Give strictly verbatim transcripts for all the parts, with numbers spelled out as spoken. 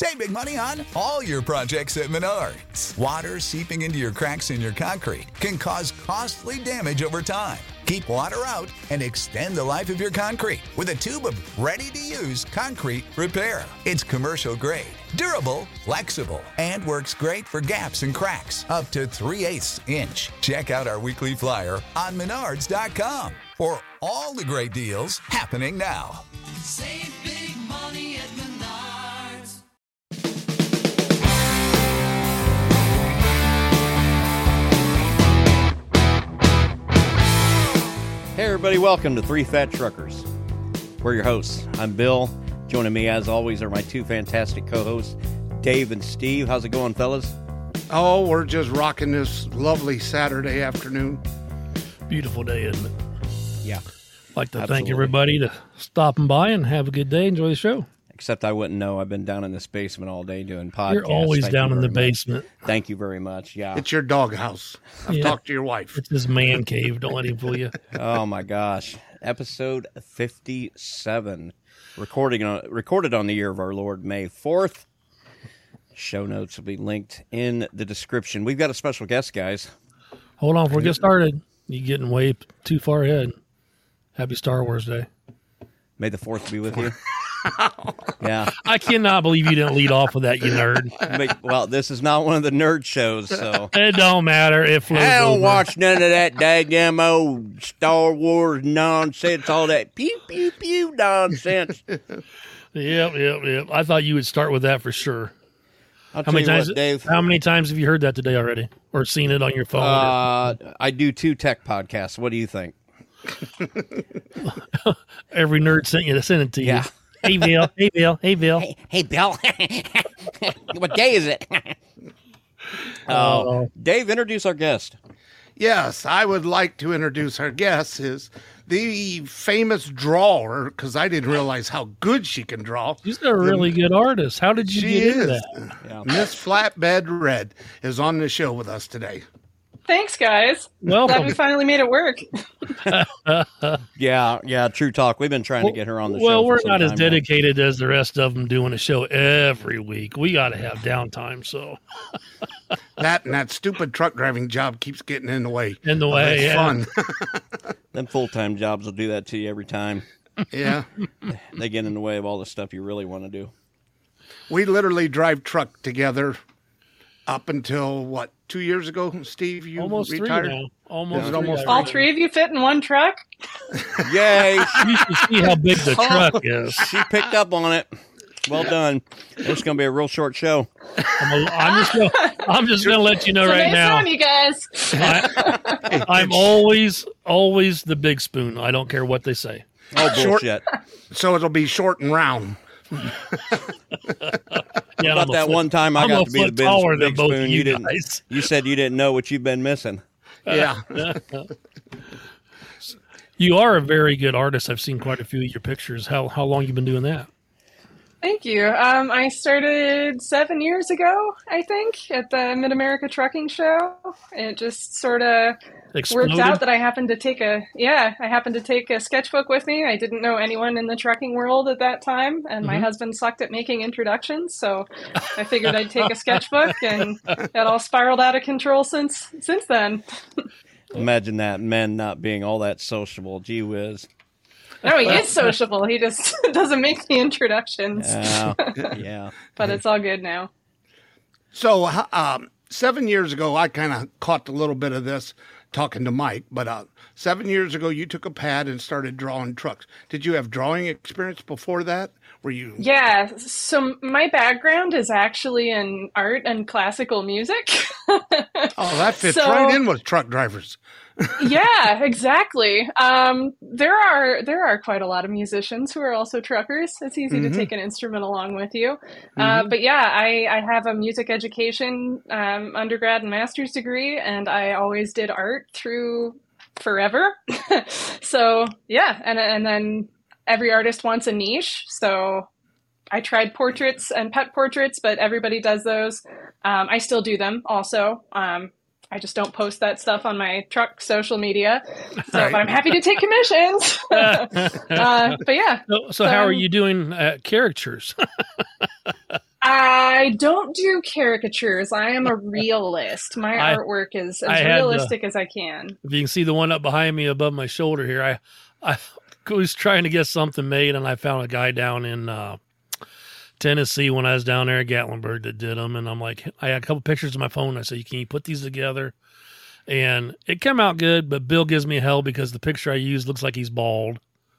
Save big money on all your projects at Menards. Water seeping into your cracks in your concrete can cause costly damage over time. Keep water out and extend the life of your concrete with a tube of ready-to-use concrete repair. It's commercial grade, durable, flexible, and works great for gaps and cracks up to three eighths inch. Check out our weekly flyer on menards dot com for all the great deals happening now. Save big money at Menards. Hey everybody, welcome to Three Fat Truckers. We're your hosts. I'm Bill. Joining me as always are my two fantastic co-hosts, Dave and Steve. How's it going, fellas? Oh, we're just rocking this lovely Saturday afternoon. Beautiful day, isn't it? Yeah. I'd like to Absolutely. thank everybody to stopping by and have a good day. Enjoy the show. Except I wouldn't know. I've been down in this basement all day doing podcasts. You're always Thank down you in the very much. basement. Thank you very much. Yeah. It's your doghouse. I've Yeah. talked to your wife. It's his man cave. Don't let him fool you. Oh my gosh. Episode fifty-seven. Recording on, recorded on the year of our Lord, May fourth. Show notes will be linked in the description. We've got a special guest, guys. Hold on before we get started. You're getting way too far ahead. Happy Star Wars Day. May the fourth be with you. Yeah. I cannot believe you didn't lead off with that, you nerd. Make- Well, this is not one of the nerd shows, so. It don't matter. It flows I don't over. watch none of that daggum old Star Wars nonsense, all that pew, pew, pew nonsense. Yep, yep, yep. I thought you would start with that for sure. I'll How tell many you times? what, Dave. How many times have you heard that today already, or seen it on your phone? Uh, I do two tech podcasts. What do you think? Every nerd sent you to send it to you. Yeah. Hey Bill. Hey Bill. Hey Bill. Hey, hey Bill. What day is it? Oh, Dave, introduce our guest. Yes, I would like to introduce our guest is the famous drawer, because I didn't realize how good she can draw. She's a really good artist. How did you She get into is. that? Yeah. Miss Flatbed Red is on the show with us today. Thanks, guys. Glad Welcome. we finally made it work. Yeah, yeah, true talk. We've been trying to get her on the show. Well, for we're some not as time now. dedicated as the rest of them doing a show every week. We got to have downtime. So That and that stupid truck driving job keeps getting in the way. in the way, It's yeah. fun. Them full-time jobs will do that to you every time. Yeah. They get in the way of all the stuff you really want to do. We literally drive truck together up until, what, two years ago, Steve? You almost retired? three now. Almost, Yeah, three almost already. All three of you fit in one truck? Yay! You should see how big the truck is. She picked up on it. Well done. It's going to be a real short show. I'm, a, I'm just gonna, I'm just going to let you know So right nice now. on you guys. I, I'm always, always the big spoon. I don't care what they say. Oh, Short- bullshit. So it'll be short and round. Yeah, About I'm a that foot- one time I I'm got a to be the foot big, taller than big both spoon. of You, you didn't. guys. You said you didn't know what you've been missing. Yeah. You are a very good artist. I've seen quite a few of your pictures. How how long you been doing that? Thank you. Um, I started seven years ago, I think, at the Mid-America Trucking Show. It just sort of Exploded. worked out that I happened to take a, yeah, I happened to take a sketchbook with me. I didn't know anyone in the trucking world at that time, and my Mhm. husband sucked at making introductions, so I figured I'd take a sketchbook, and that all spiraled out of control since since then. Imagine that, men not being all that sociable. Gee whiz. No, he is sociable. He just doesn't make the introductions, Yeah. Yeah. but it's all good now. So h- um, seven years ago, I kind of caught a little bit of this talking to Mike, but uh, seven years ago, you took a pad and started drawing trucks. Did you have drawing experience before that? Were you? Yeah, so my background is actually in art and classical music. Oh, that fits So- right in with truck drivers. Yeah, exactly. Um, there are there are quite a lot of musicians who are also truckers. It's easy Mhm. to take an instrument along with you. Uh, but yeah, I, I have a music education um, undergrad and master's degree, and I always did art through forever. So yeah, and and then every artist wants a niche. So I tried portraits and pet portraits, but everybody does those. Um, I still do them also. Um, I just don't post that stuff on my truck social media. So, Right. but I'm happy to take commissions. uh, but yeah, So, so how are Um, you doing uh, caricatures? uh, I don't do caricatures. I am a realist. My I- artwork is I as had to- realistic as I can. If you can see the one up behind me above my shoulder here, I I was trying to get something made, and I found a guy down in uh, Tennessee when I was down there at Gatlinburg that did them. And I'm like, I had a couple pictures on my phone. I said, can you put these together? And it came out good, but Bill gives me hell because the picture I used looks like he's bald.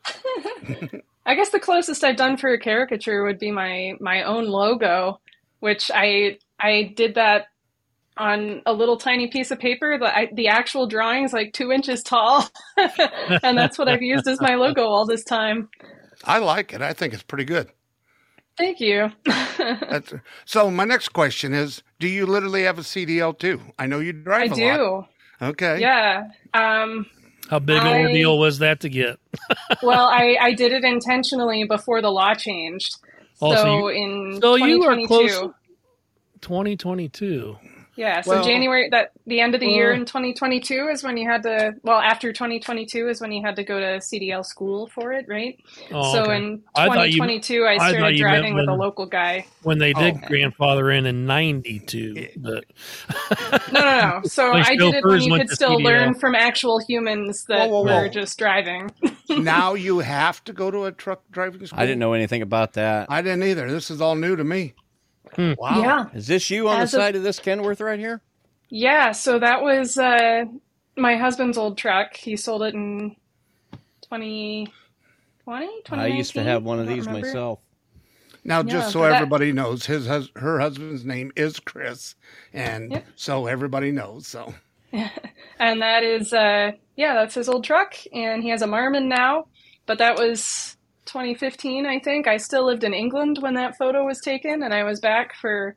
I guess the closest I've done for a caricature would be my my own logo, which I I did that on a little tiny piece of paper. The I, the actual drawing is like two inches tall, and that's what I've used as my logo all this time. I like it. I think it's pretty good. Thank you. That's, so my next question is, do you literally have a C D L too? I know you drive I a do. lot. Okay. Yeah. Um, How big an I- ordeal was that to get? well, I, I did it intentionally before the law changed. Oh, so so in So you were twenty close. twenty-two. twenty twenty-two. Yeah, so Well- January, that the end of the Well- year in twenty twenty-two is when you had to, well, after twenty twenty-two is when you had to go to C D L school for it, right? Oh, so okay. in I thought you- twenty twenty-two, I, I thought started you meant driving with a when- local guy. When they did Oh. grandfather in in ninety-two. But No, no, no. So My I did it when chauffeurs you went could to still C D L. learn from actual humans that Whoa, whoa, whoa. were just driving. Now you have to go to a truck driving school? I didn't know anything about that. I didn't either. This is all new to me. Hmm. Wow. Yeah. Is this you on As the of- side of this Kenworth right here? Yeah, so that was uh, my husband's old truck. He sold it in twenty twenty, I used to have one of I don't these remember. myself. Now, Yeah, just so but that- everybody knows, his hus- her husband's name is Chris, and Yep. so everybody knows. So And that is, uh, yeah, that's his old truck. And he has a Marmon now, but that was twenty fifteen, I think. I still lived in England when that photo was taken, and I was back for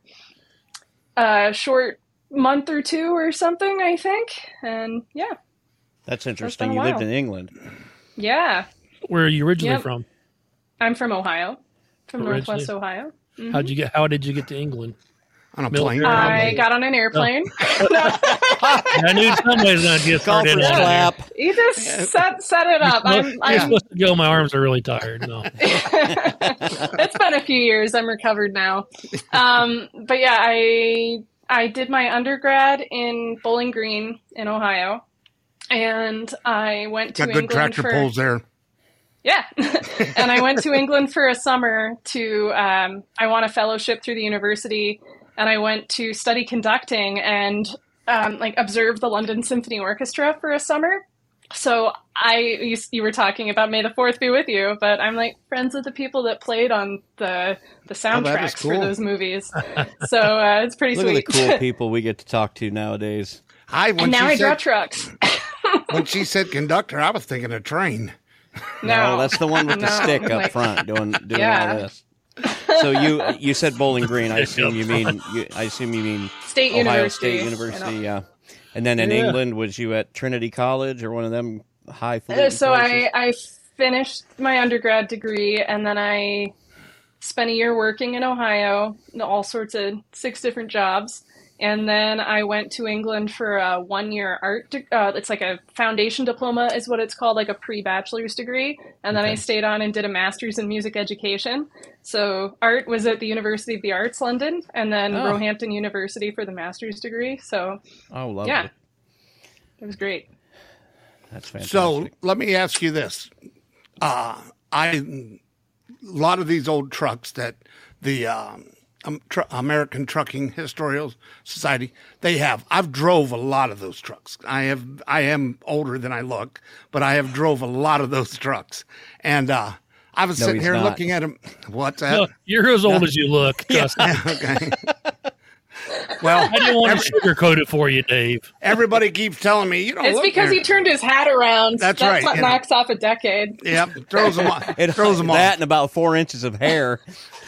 a short month or two or something, I think. And yeah, That's interesting. a You lived while. in England. yeah. where are you originally Yep. from? I'm from Ohio, from Originally- Northwest Ohio. How'd you get? How did you get to England? on a Military. plane, I probably. got on an airplane. I knew somebody's going to get Call started for in the on clap. You just set set it up. I'm, You're I'm supposed to go. My arms are really tired. No. It's been a few years. I'm recovered now. Um, but yeah, I I did my undergrad in Bowling Green in Ohio, and I went to Got good England tractor for pulls there. yeah, and I went to England for a summer to um, I won a fellowship through the university, and I went to study conducting and um, like observe the London Symphony Orchestra for a summer. So I, you, you were talking about May the Fourth be with you, but I'm like friends with the people that played on the the Oh, that is soundtracks cool. for those movies. So uh, it's pretty Look at sweet. the cool people we get to talk to nowadays. I when And now she I draw said trucks. when she said conductor, I was thinking a train. No, Oh, that's the one with the No, stick up like- front doing doing Yeah. all this. So you you said Bowling Green. I assume you mean you, I assume you mean State Ohio University. State you University. know. Yeah. And then in Yeah. England, was you at Trinity College or one of them high? Uh, so I, I finished my undergrad degree, and then I spent a year working in Ohio, all sorts of six different jobs. And then I went to England for a one-year art. De- uh, it's like a foundation diploma, is what it's called, like a pre-bachelor's degree. And then I stayed on and did a master's in music education. So art was at the University of the Arts, London, and then Oh. Roehampton University for the master's degree. So Oh, lovely. yeah, it was great. That's fantastic. So let me ask you this: uh, I a lot of these old trucks that the um, um, tr- American Trucking Historical Society they have. I've drove a lot of those trucks. I have. I am older than I look, but I have drove a lot of those trucks, and uh, I was No, sitting he's here not. looking at them. What's that? Look, you're as old as you look. Trust me. Okay. Well, I didn't want to sugarcoat it for you, Dave. everybody keeps telling me, you know, It's look because here. he turned his hat around. That's That's right, what you know. knocks off a decade. Yep, throws them off. It, throws them that off. and about four inches of hair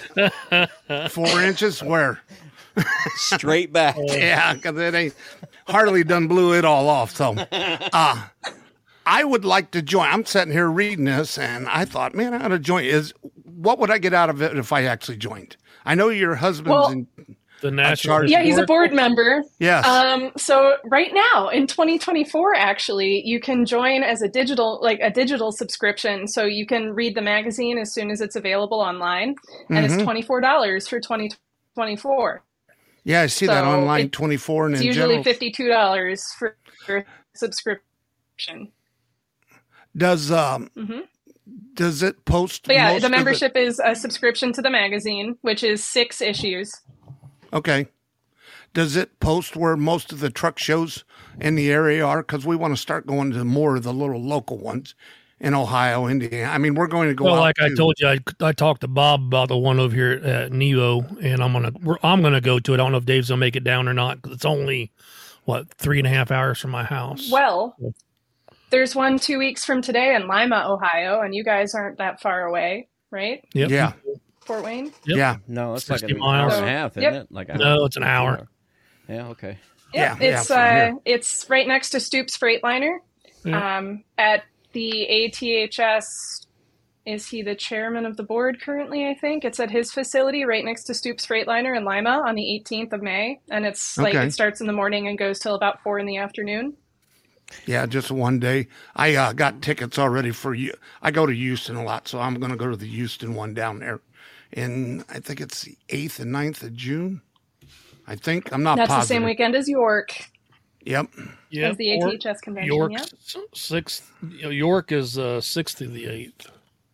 Four inches where? straight back. Yeah, because it ain't Harley done blew it all off. So, uh, I would like to join. I'm sitting here reading this, and I thought, man, I ought to join. Is what would I get out of it if I actually joined? I know your husband's Well- in. The national. charge- Yeah, he's a Historical- board member. Yes. Um, so right now in twenty twenty-four, actually, you can join as a digital, like a digital subscription. So you can read the magazine as soon as it's available online, and Mm-hmm. it's twenty-four dollars for twenty twenty-four. Yeah, I see that So online it- twenty-four and It's in usually general. fifty-two dollars for for subscription. Does um Mhm. does it post? But yeah, most the of membership is a subscription to the magazine, which is six issues. Okay. Does it post where most of the truck shows in the area are? Because we want to start going to more of the little local ones in Ohio, Indiana. I mean, we're going to go Well, out like I to- told you, I, I talked to Bob about the one over here at Nevo, and I'm gonna we're, I'm gonna go to it. I don't know if Dave's gonna make it down or not because it's only what three and a half hours from my house. Well, there's one two weeks from today in Lima, Ohio, and you guys aren't that far away, right? Yep. Yeah, Fort Wayne? Yep. yeah, No, it's like sixty an miles. hour and a half, isn't Yep. it? Like a No, it's an hour. Yeah, okay. Yeah, Yep, yeah, it's from uh, here. it's right next to Stoops Freightliner. Yeah. Um, at the A T H S, is he the chairman of the board currently? I think it's at his facility right next to Stoops Freightliner in Lima on the eighteenth of May, and it's like Okay. it starts in the morning and goes till about four in the afternoon. yeah. Just one day. I uh, got tickets already for you. I go to Houston a lot, so I'm going to go to the Houston one down there. In I think it's the eighth and 9th of June. I think I'm not That's positive. the same weekend as York, Yep. Yeah, as the A T H S convention. York Yeah. sixth. York is uh, sixth to the eighth.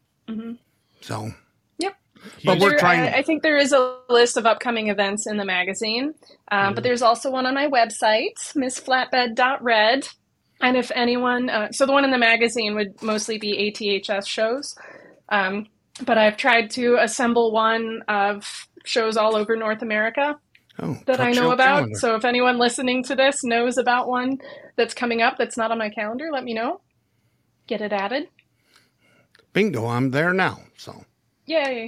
So Yep. But we're There- trying- I, I think there is a list of upcoming events in the magazine, um, but there's also one on my website, miss flatbed dot red. And if anyone, uh, so the one in the magazine would mostly be A T H S shows, um, but I've tried to assemble one of shows all over North America oh, that truck I know show about. calendar. So if anyone listening to this knows about one that's coming up that's not on my calendar, let me know. Get it added. Bingo, I'm there now. So, Yay.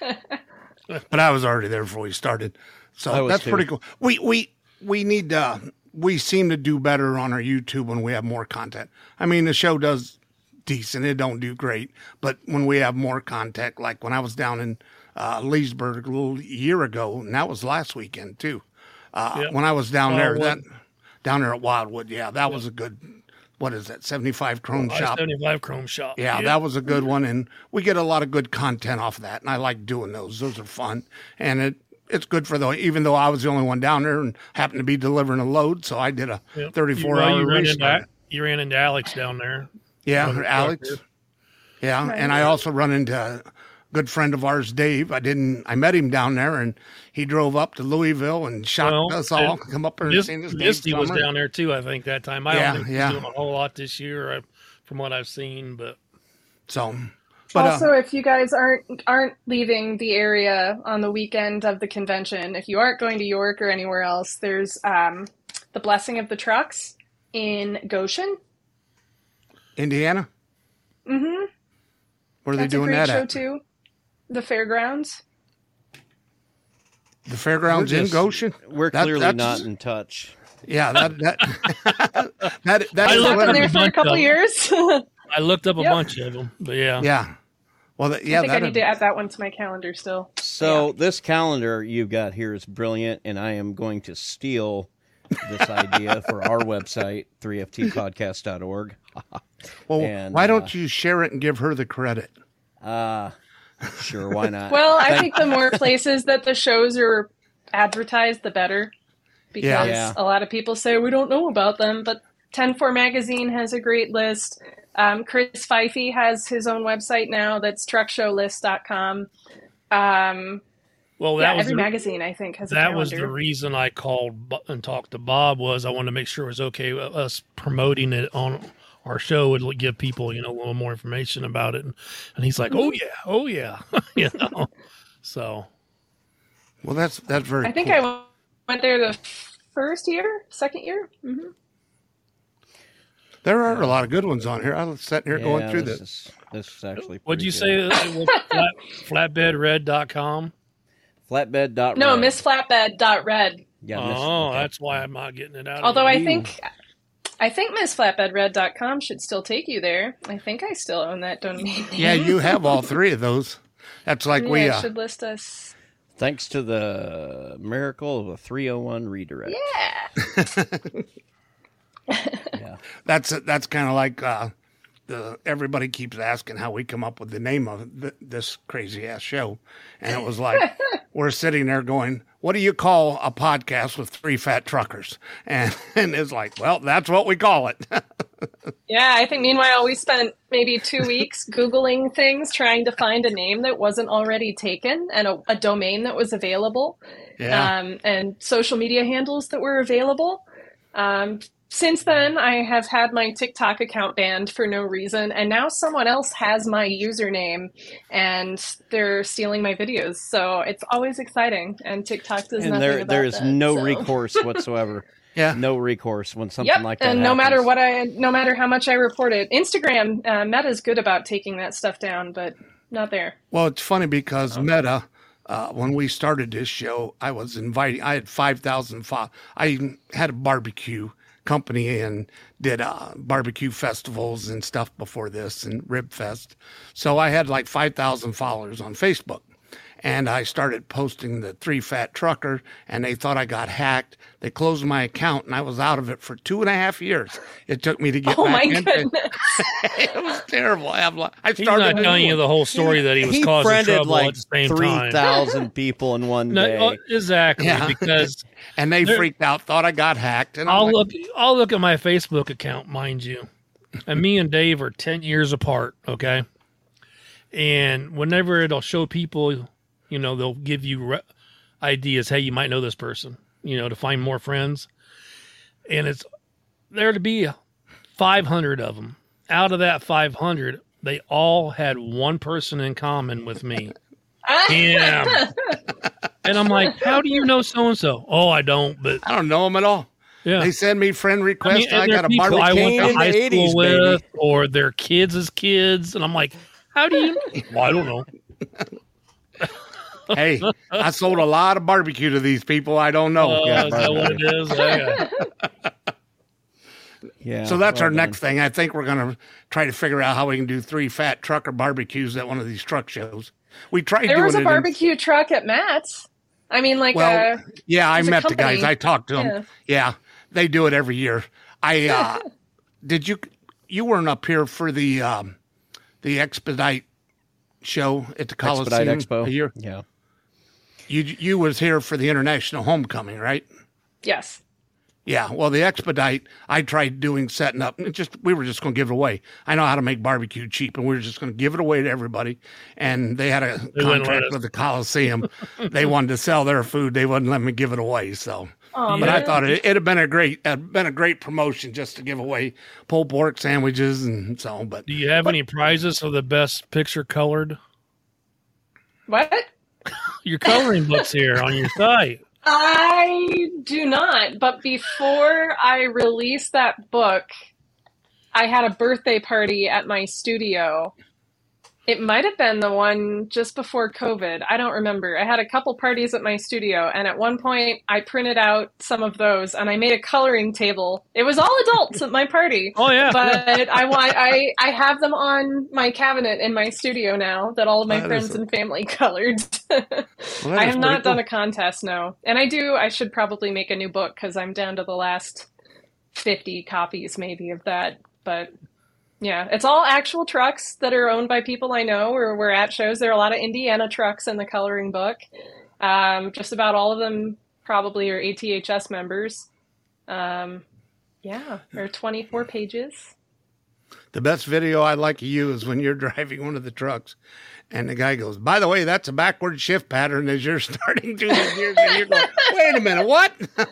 but I was already there before we started. I So was that's too. pretty cool. We we we need uh we seem to do better on our YouTube when we have more content. I mean, the show does decent. It don't do great, but when we have more content, like when I was down in uh, Leesburg a little year ago, and that was last weekend too. Uh, Yep. When I was down there, that Wildwood. down there at Wildwood, yeah, that was a good. What is that? seventy-five Chrome I Shop. seventy-five Chrome Shop. Yeah, Yep. that was a good one, and we get a lot of good content off of that, and I like doing those. Those are fun, and it it's good for the. Even though I was the only one down there and happened to be delivering a load, so I did a Yep. thirty-four You- well, hour you ran, race. into, you ran into Alex down there. Yeah, Running Alex. truck Yeah, and I also run into a good friend of ours, Dave. I didn't. I met him down there, and he drove up to Louisville and shocked Well, us all. and Come up there and Mis- seen this Dave Misty was Summer. down there too, I think, that time. I Yeah, don't think yeah. he's doing a whole lot this year uh, from what I've seen, but So, but also, uh, if you guys aren't aren't leaving the area on the weekend of the convention, if you aren't going to York or anywhere else, there's um, the Blessing of the Trucks in Goshen. Indiana, Mm-hmm. where are they That's a doing great that show at? too. The fairgrounds. The fairgrounds We're in just- Goshen. We're That- clearly that's- not in touch. Yeah, that that that that I is looked Been up there a for a bunch couple of- years. I looked up a Yep. bunch of them. But yeah, Yeah. Well, that, yeah, I think I that need to add that one to my calendar still. So this calendar you've got here is brilliant, and I am going to steal this idea for our website, three f t podcast dot org. well, and, why uh, don't you share it and give her the credit? Uh, sure, why not? Well, I think the more places that the shows are advertised, the better. Because Yeah. a lot of people say we don't know about them, but ten four Magazine has a great list. Um, Chris Pfeiffe has his own website now that's truck show list dot com. Um, well, yeah, that was every the, magazine, I think, has a that calendar. was the reason I called Bo- and talked to Bob was I wanted to make sure it was okay with us promoting it on our show would give people, you know, a little more information about it. And, and he's like, oh yeah, oh yeah, you know. So Well, that's that's very. I think cool. I went there the first year, second year. hmm There are a lot of good ones on here. I was sitting here going Yeah, through this this. is this is actually. what'd pretty you good. say it was flat, flatbed red dot com? Flatbed dot No, red. miss flatbed dot red. Yeah, miss- Oh, okay. that's why I'm not getting it out. of Although here. I think I think miss flatbed red dot com should still take you there. I think I still own that domain name. Yeah, you have all three of those. That's like Yeah, we. it Uh, should list us. Thanks to the miracle of a three oh one redirect. Yeah. Yeah. that's that's kind of like uh, the everybody keeps asking how we come up with the name of th- this crazy ass show, and it was like we're sitting there going, "What do you call a podcast with three fat truckers?" And and it's like, well, that's what we call it. Yeah, I think meanwhile we spent maybe two weeks Googling things, trying to find a name that wasn't already taken and a, a domain that was available, Yeah. um, and social media handles that were available. Um, since then, I have had my TikTok account banned for no reason, and now someone else has my username, and they're stealing my videos. So it's always exciting, and TikTok does And nothing there about there is that, no so. recourse whatsoever. Yeah. No recourse when something Yep, like that and no matter happens. what I, no matter how much I report it, Instagram, uh, Meta's good about taking that stuff down, but not there. Well, it's funny because Meta, uh, when we started this show, I was inviting, I had five thousand, fo- I had a barbecue company and did uh, barbecue festivals and stuff before this and Rib Fest. So I had like five thousand followers on Facebook. And I started posting the three fat trucker, and they thought I got hacked. They closed my account, and I was out of it for two and a half years. It took me to get Oh back my into goodness. it. It was terrible. I have, I He's started not a telling new you one. the whole story that he was he causing friended trouble like at the same three time. thousand people in one No, day. oh, exactly, Yeah. because And they There- freaked out, thought I got hacked. And I'm I'll like, look. I'll look at my Facebook account, mind you, and me and Dave are ten years apart. Okay, and whenever it'll show people, you know, they'll give you re- ideas. Hey, you might know this person. You know, to find more friends, and it's there to be five hundred of them. Out of that five hundred, they all had one person in common with me. Damn. And I'm like, how do you know so and so? Oh, I don't, but I don't know them at all. yeah. They send me friend requests. I, mean, and they're got a people barbecue. I went Kane to in high the school eighties, with, baby. or their kids as kids, and I'm like, how do you? Well, I don't know. Hey, I sold a lot of barbecue to these people. I don't know. Uh, Yeah, is that what it is? Okay. Yeah. So that's well our done. next thing. I think we're going to try to figure out how we can do three fat trucker barbecues at one of these truck shows. We tried There doing was it a in- barbecue truck at Matt's. I mean, like, Well, uh, yeah, I there's a met the guys. company. I talked to them. Yeah. Yeah. They do it every year. I uh, did you you weren't up here for the um, the Expedite show at the Coliseum Expedite Expo. a year? Yeah. You you was here for the International Homecoming, right? yes. Yeah, well, the Expedite, I tried doing setting up. It just we were just going to give it away. I know how to make barbecue cheap, and we were just going to give it away to everybody. And they had a wouldn't let contract us. with the Coliseum. They wanted to sell their food. They wouldn't let me give it away. So, Oh, but I man. thought it, it'd have been a great, it'd been a great promotion just to give away pulled pork sandwiches and so. But Do you have any prizes for the best picture colored? What? Your coloring books here on your site. I do not. But before I released that book, I had a birthday party at my studio. It might have been the one just before COVID. I don't remember. I had a couple parties at my studio, and at one point I printed out some of those and I made a coloring table. It was all adults at my party. Oh yeah, But I want I I have them on my cabinet in my studio now that all of my That friends is- and family colored. that I is have pretty not done cool. a contest, no. And I do I should probably make a new book because I'm down to the last fifty copies maybe of that. But yeah, it's all actual trucks that are owned by people I know or we're at shows. There are a lot of Indiana trucks in the coloring book. Um, just about all of them probably are A T H S members. Um, yeah, there are twenty-four pages. The best video I like of you is when you're driving one of the trucks and the guy goes, by the way, that's a backward shift pattern as you're starting to the gears. And you're going, wait a minute, what?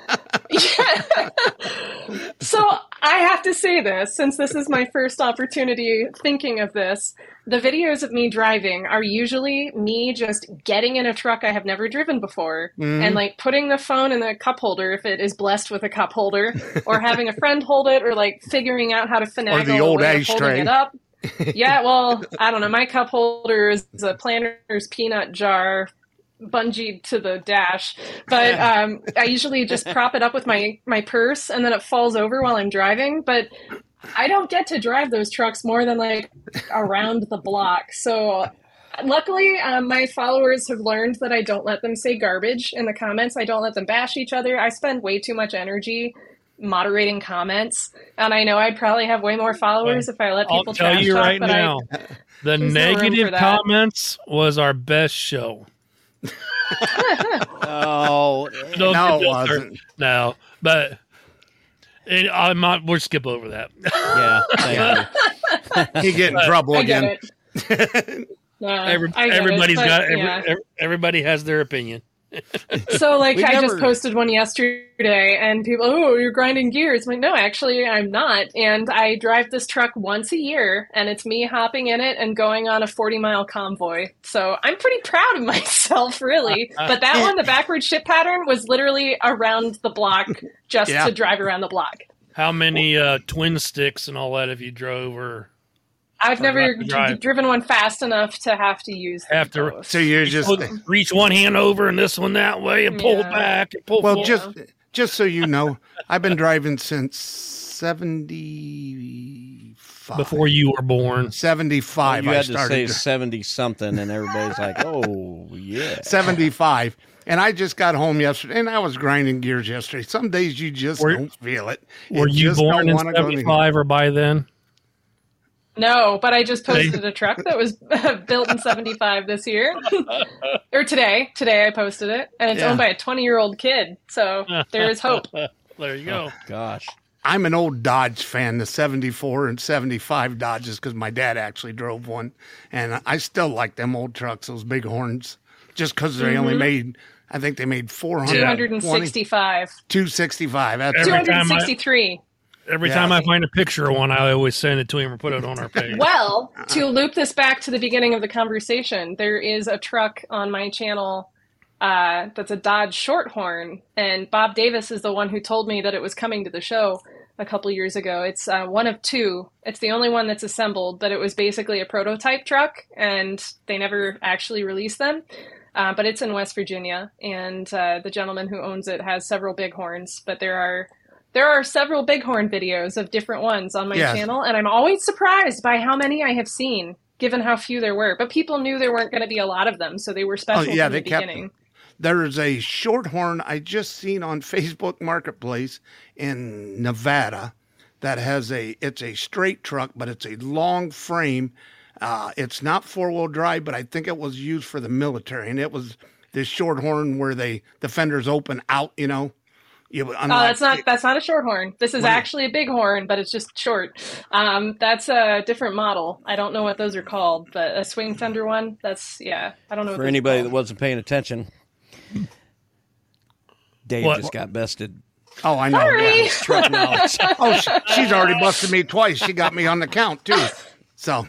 So I have to say this, since this is my first opportunity thinking of this, the videos of me driving are usually me just getting in a truck I have never driven before and like putting the phone in the cup holder if it is blessed with a cup holder, or having a friend hold it, or like figuring out how to finagle the a old way of holding ashtray. it up. Yeah, well, I don't know. My cup holder is a Planters peanut jar bungeed to the dash, but um, I usually just prop it up with my my purse, and then it falls over while I'm driving. But I don't get to drive those trucks more than like around the block. So luckily, um, my followers have learned that I don't let them say garbage in the comments. I don't let them bash each other. I spend way too much energy moderating comments. And I know I'd probably have way more followers if I let I'll people tell trash you talk, right but now, I, the there's no room negative for that. comments was our best show. Oh, Don't No, get it us started. wasn't. No, but and I'm not. We'll skip over that. yeah. Thank you. He get in trouble I get again. it. No, Every, I get everybody's it, but, got every, yeah. every- everybody has their opinion. So, like, We've I never- just posted one yesterday, and people, oh, you're grinding gears. I'm like, no, actually, I'm not. And I drive this truck once a year, and it's me hopping in it and going on a forty mile convoy. So I'm pretty proud of myself, really. But that one, the backward ship pattern, was literally around the block just Yeah. to drive around the block. How many uh, twin sticks and all that have you drove or I've Or never not to drive. d- driven one fast enough to have to use them Have to- both. So you're just reach one hand over and this one that way and pull Yeah. back and pull well, forward? just just so you know, I've been driving since seventy-five. Before you were born. seventy-five, You I had to say started. seventy something, and everybody's like, "Oh yeah." seventy-five. And I just got home yesterday, and I was grinding gears yesterday. Some days you just Were- don't feel it. Were You you just born don't in wanna go any- seventy-five or by then? No, but I just posted a truck that was built in seventy-five this year. Or today. Today I posted it. And it's Yeah. owned by a twenty-year-old kid. So there is hope. There you go. Gosh. I'm an old Dodge fan, the seventy-four and seventy-five Dodges, because my dad actually drove one. And I still like them old trucks, those big horns, just because they only made, I think they made four hundred two hundred sixty-five. two sixty-five. That's Every two time I- hundred sixty-three. Every Yeah. time I find a picture of one, I always send it to him or put it on our page. Well, to loop this back to the beginning of the conversation, there is a truck on my channel uh, that's a Dodge Shorthorn, and Bob Davis is the one who told me that it was coming to the show a couple years ago. It's uh, one of two. It's the only one that's assembled, but it was basically a prototype truck, and they never actually released them. Uh, but it's in West Virginia, and uh, the gentleman who owns it has several bighorns, but there are There are several bighorn videos of different ones on my Yes. channel, and I'm always surprised by how many I have seen, given how few there were. But people knew there weren't going to be a lot of them, so they were special Oh, yeah, from the they kept beginning. There's a Shorthorn I just seen on Facebook Marketplace in Nevada that has a, it's a straight truck, but it's a long frame. Uh, it's not four wheel drive, but I think it was used for the military. And it was this Shorthorn where they, the fenders open out, you know. You, Oh, that's not that's not a Shorthorn. This is What is- actually a bighorn, but it's just short. Um, that's a different model. I don't know what those are called, but a swing fender one. That's yeah. I don't know. What For those are anybody that called. wasn't paying attention, Dave What? just got bested. Oh, I know. Sorry. yeah. Truck knowledge. Oh, she, she's already busted me twice. She got me on the count too. So,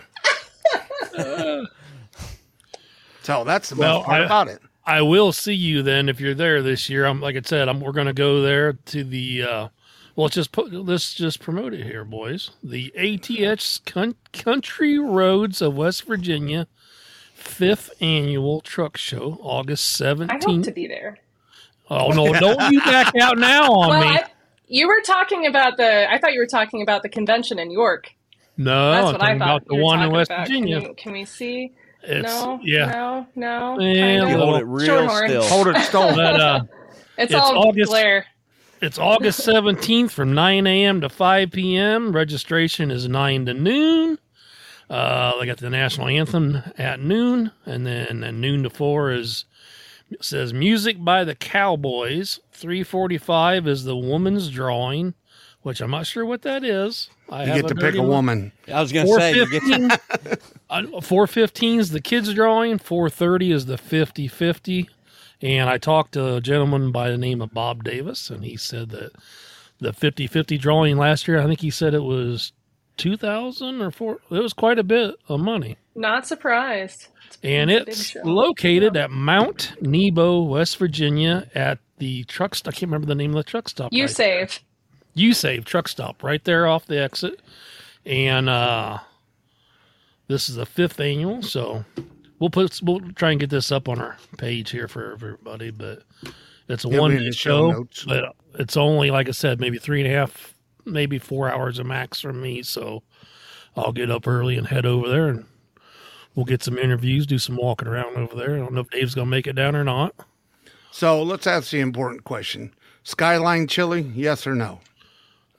so that's the Well, best part I- about it. I will see you then if you're there this year. I'm like I said, I'm, we're going to go there to the. Uh, well, let's just put, let's just promote it here, boys. The A T H Con- Country Roads of West Virginia fifth annual truck show, August I hope seventeenth. to be there. Oh no! Don't you back out now on Well, me? I, you were talking about the. I thought you were talking about the convention in York. No, That's I'm what I talking thought. about the you were one in talking West about. Virginia. Can, you, can we see? It's no, yeah, no, no. Yeah, kind You of. hold it real Shorthorn. still. Hold it still. but uh, It's, It's all August- glare. it's August seventeenth from nine a.m. to five p.m. Registration is nine to noon. Uh, they got the national anthem at noon, and then at noon to four is it says music by the Cowboys. Three forty-five is the woman's drawing, which I'm not sure what that is. I You get to pick a woman. I was going to say, you get to, four fifteen is the kids drawing. four thirty is the fifty-fifty. And I talked to a gentleman by the name of Bob Davis, and he said that the fifty-fifty drawing last year, I think he said it was two thousand or four. It was quite a bit of money. Not surprised. And It's a big it's show. located at Mount Nebo, West Virginia, at the truck stop. I can't remember the name of the truck stop. You right save. You Save truck stop right there off the exit. And uh, this is the fifth annual, so we'll put we'll try and get this up on our page here for everybody. But it's a It'll be one in day the show show, notes. but it's only like I said, maybe three and a half, maybe four hours a max from me. So I'll get up early and head over there, and we'll get some interviews, do some walking around over there. I don't know if Dave's gonna make it down or not. So let's ask the important question: Skyline chili, yes or no?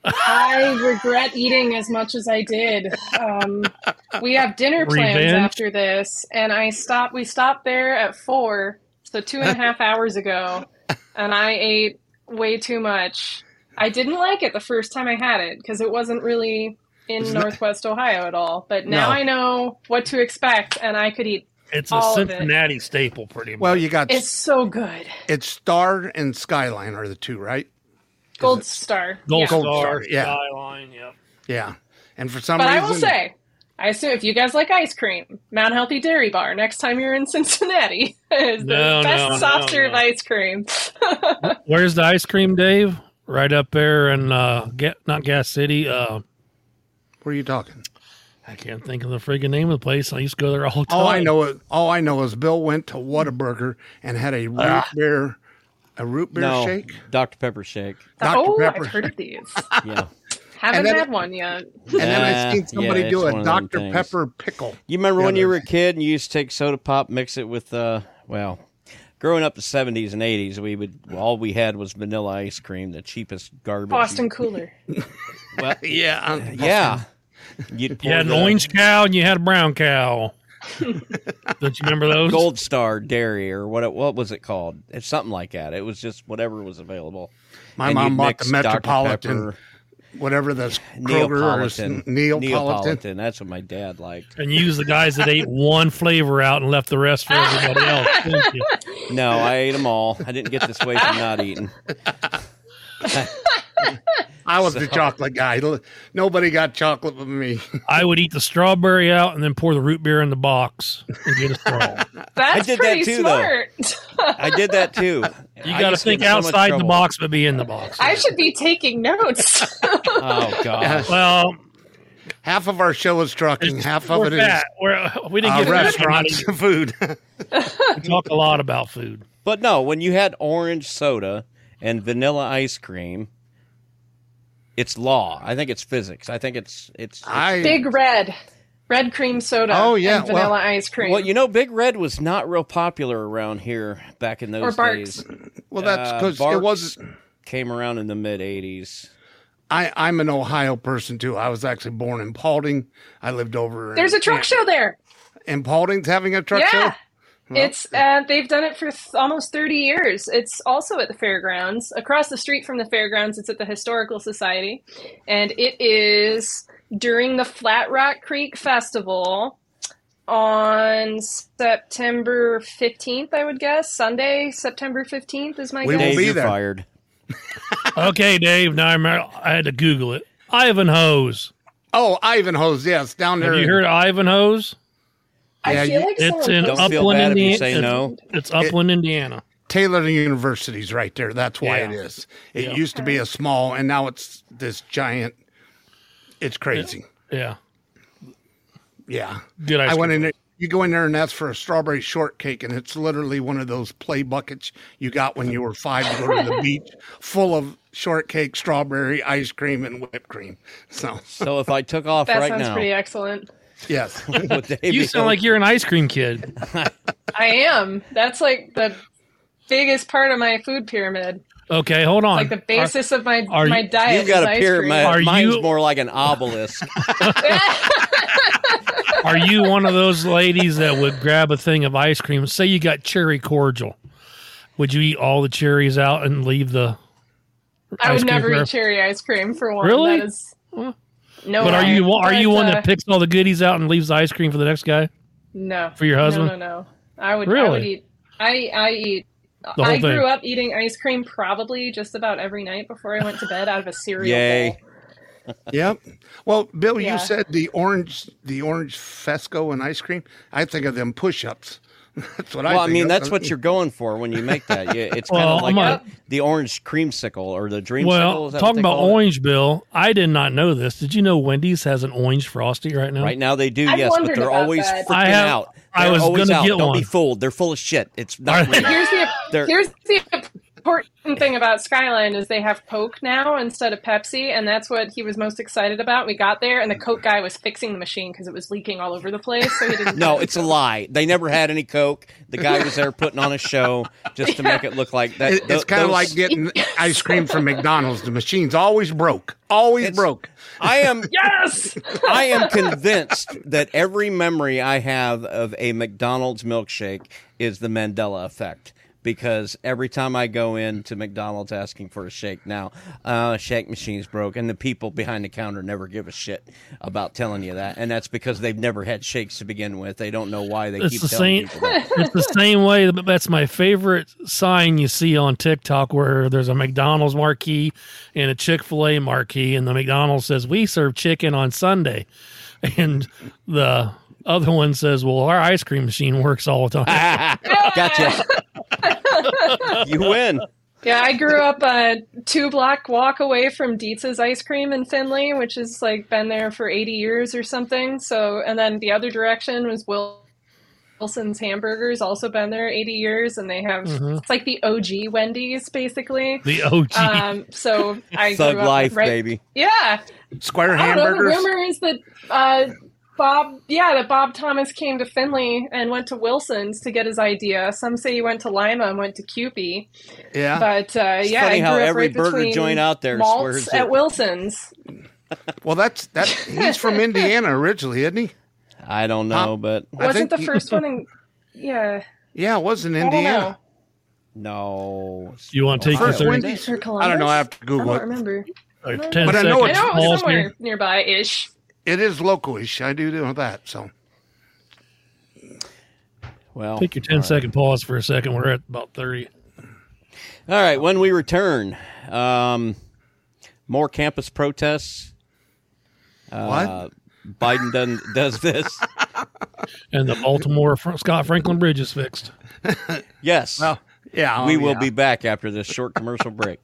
I regret eating as much as I did. Um, we have dinner plans Revenge? after this, and I stopped. We stopped there at four, so two and a half hours ago, and I ate way too much. I didn't like it the first time I had it because it wasn't really in Isn't Northwest Ohio at all. But now No. I know what to expect, and I could eat. It's a All of it. Cincinnati staple, pretty much. Well, you got It's so good. it's Star and Skyline are the two, right? Gold Star. Gold yeah. Star, Gold Star, yeah. Skyline, yep. Yeah. And for some But I reason, will say, I assume if you guys like ice cream, Mount Healthy Dairy Bar next time you're in Cincinnati is the No, best no, soft no, serve no. ice cream. Where's the ice cream, Dave? Right up there in, uh, Ga- not Gas City. Uh, what are you talking? I can't think of the friggin' name of the place. I used to go there all the time. All I know is all I know is Bill went to Whataburger and had a root Ah. beer, a root beer no, shake. Doctor Pepper shake. Doctor oh, Pepper. I've heard of these. Yeah. Haven't then- had one yet. And then I Nah, seen somebody yeah, do it's a one of them Doctor things. Pepper pickle. You remember the when you other were a kid and you used to take soda pop, mix it with, uh, well, growing up the seventies and eighties, we would all we had was vanilla ice cream, the cheapest garbage. Boston Cooler. Well, Yeah, um, yeah. You'd You pour had an the orange cow and you had a brown cow. Don't you remember those? Gold Star Dairy or what? It, what was it called? It's something like that. It was just whatever was available. My And mom you'd bought the mix Doctor Metropolitan, Pepper, whatever that's Kroger or Neapolitan. Neapolitan. Neapolitan. That's what my dad liked. And you was the guys that ate one flavor out and left the rest for everybody else. Didn't you? No, I ate them all. I didn't get this way from not eating. I was the chocolate guy. Nobody got chocolate but me. I would eat the strawberry out and then pour the root beer in the box and get a straw. That's did that pretty too, though. smart. I did that too. You I got to used to think get in so much outside the trouble. box, but be in the box. I should be taking notes. Oh god. Well, Half of our show is trucking, it's- half of we're it is fat. We're, we didn't uh, get restaurants food. We talk a lot about food. But no, when you had orange soda and vanilla ice cream, it's law. I think it's physics. I think it's it's, it's I Big Red. Red cream soda. Oh, yeah, And vanilla well- ice cream. well, you know, Big Red was not real popular around here back in those Or Barks. days. well, that's Uh, because it Barks was. came around in the mid eighties. I I'm an Ohio person too. I was actually born in Paulding. I lived over. There's in, a truck show there. in Paulding's having a truck Yeah. show. It's uh, they've done it for th- almost thirty years. It's also at the fairgrounds. Across the street from the fairgrounds, it's at the Historical Society. And it is during the Flat Rock Creek Festival on September fifteenth, I would guess. Sunday, September fifteenth is my We will guess. Dave, be you're there. fired. Okay, Dave. Now I remember. I had to Google it. Ivanhoe's. Oh, Ivanhoe's, yes, down there. Have you in- heard of Ivanhoe's? I Yeah, feel you- like It's someone in Don't posted- feel Upland, bad if you Indiana. say It's- no. It's Upland, Indiana. Taylor University's right there. That's why Yeah. it is. It Yeah. used to be a small, and now it's this giant. It's crazy. Yeah. Yeah. Good ice I went cream. in there. You go in there and ask for a strawberry shortcake, and it's literally one of those play buckets you got when you were five to go to the beach, full of shortcake, strawberry, ice cream, and whipped cream. So, So if I took off That right sounds now, pretty excellent. yes. would Dave You be sound like you're an ice cream kid. I am. That's like the biggest part of my food pyramid. Okay, hold on. Like the basis of my are my you- diet. You've got is a ice pyramid. Are Mine's you- more like an obelisk. Are you one of those ladies that would grab a thing of ice cream? Say you got cherry cordial. Would you eat all the cherries out and leave the I ice would cream never for- eat cherry ice cream for one. Really? That is, Well, no. But are way. you are you But, one uh, that picks all the goodies out and leaves the ice cream for the next guy? No. for your husband? No, no, no. I would. I Really? would eat. I I eat. The whole I grew thing. up eating ice cream probably just about every night before I went to bed out of a cereal Yay. bowl. Yep. Well, Bill, Yeah. you said the orange, the orange Fesco and ice cream. I think of them push-ups. That's what I. Well, I think mean, of. that's what you're going for when you make that. Yeah, it's kind Well, of like I'm the, the orange creamsicle or the dreamsicle. Well, is that talking what they about call it? orange, Bill, I did not know this. Did you know Wendy's has an orange frosty right now? Right now they do, I've yes, but wondered they're about always that. freaking I have- out. I They're was always gonna out. get Don't be one. fooled. They're full of shit. It's not Are- real. Here's the They're- here's the important thing about Skyline is they have Coke now instead of Pepsi, and that's what he was most excited about. We got there, and the Coke guy was fixing the machine because it was leaking all over the place. So he didn't. No, it's a lie. They never had any Coke. The guy was there putting on a show just to make it look like that. It- it's Th- kind of those- like getting ice cream from McDonald's. The machine's always broke. Always It's- broke. I am. Yes. I am convinced that every memory I have of a McDonald's milkshake is the Mandela effect. Because every time I go into McDonald's asking for a shake now, uh, shake machine's broke, and the people behind the counter never give a shit about telling you that, and that's because they've never had shakes to begin with. They don't know why they It's keep the telling same. people that. It's the same way. but That's my favorite sign you see on TikTok, where there's a McDonald's marquee and a Chick-fil-A marquee, and the McDonald's says we serve chicken on Sunday, and the other one says, "Well, our ice cream machine works all the time." Gotcha. You win. Yeah, I grew up a two block walk away from Dietz's ice cream in Findlay, which has like been there for eighty years or something. So, and then the other direction was Will. Wilson's Hamburgers, also been there eighty years, and they have Mhm. it's like the O G Wendy's basically. The O G. Um, so I Thug grew up life, right, baby. Yeah, Square I don't know. The hamburgers. rumor is that uh, Bob, yeah, that Bob Thomas came to Findlay and went to Wilson's to get his idea. Some say he went to Lima and went to Kewpie, Yeah. but uh, It's yeah, funny I how grew up every right burger between joint out there malts swears at it. Wilson's. Well, that's that. He's from Indiana originally, isn't he? I don't know, Huh? but I Wasn't think the he- first one in? Yeah, Yeah, it was in I don't Indiana. know. no. You want to take First the thirty, Wendy's. Or Columbus? I don't know. I have to I Google don't it. remember. or ten But I know seconds I it's know it pause was somewhere here. nearby-ish. It is localish. I do know that. So Well, Take your ten second pause for a second. We're at about thirty. all right. When we return, um, more campus protests. Uh, Biden done, does this. And the Baltimore Fr- Scott Franklin Bridge is fixed. Yes. well, yeah, we oh, will yeah. be back after this short commercial break.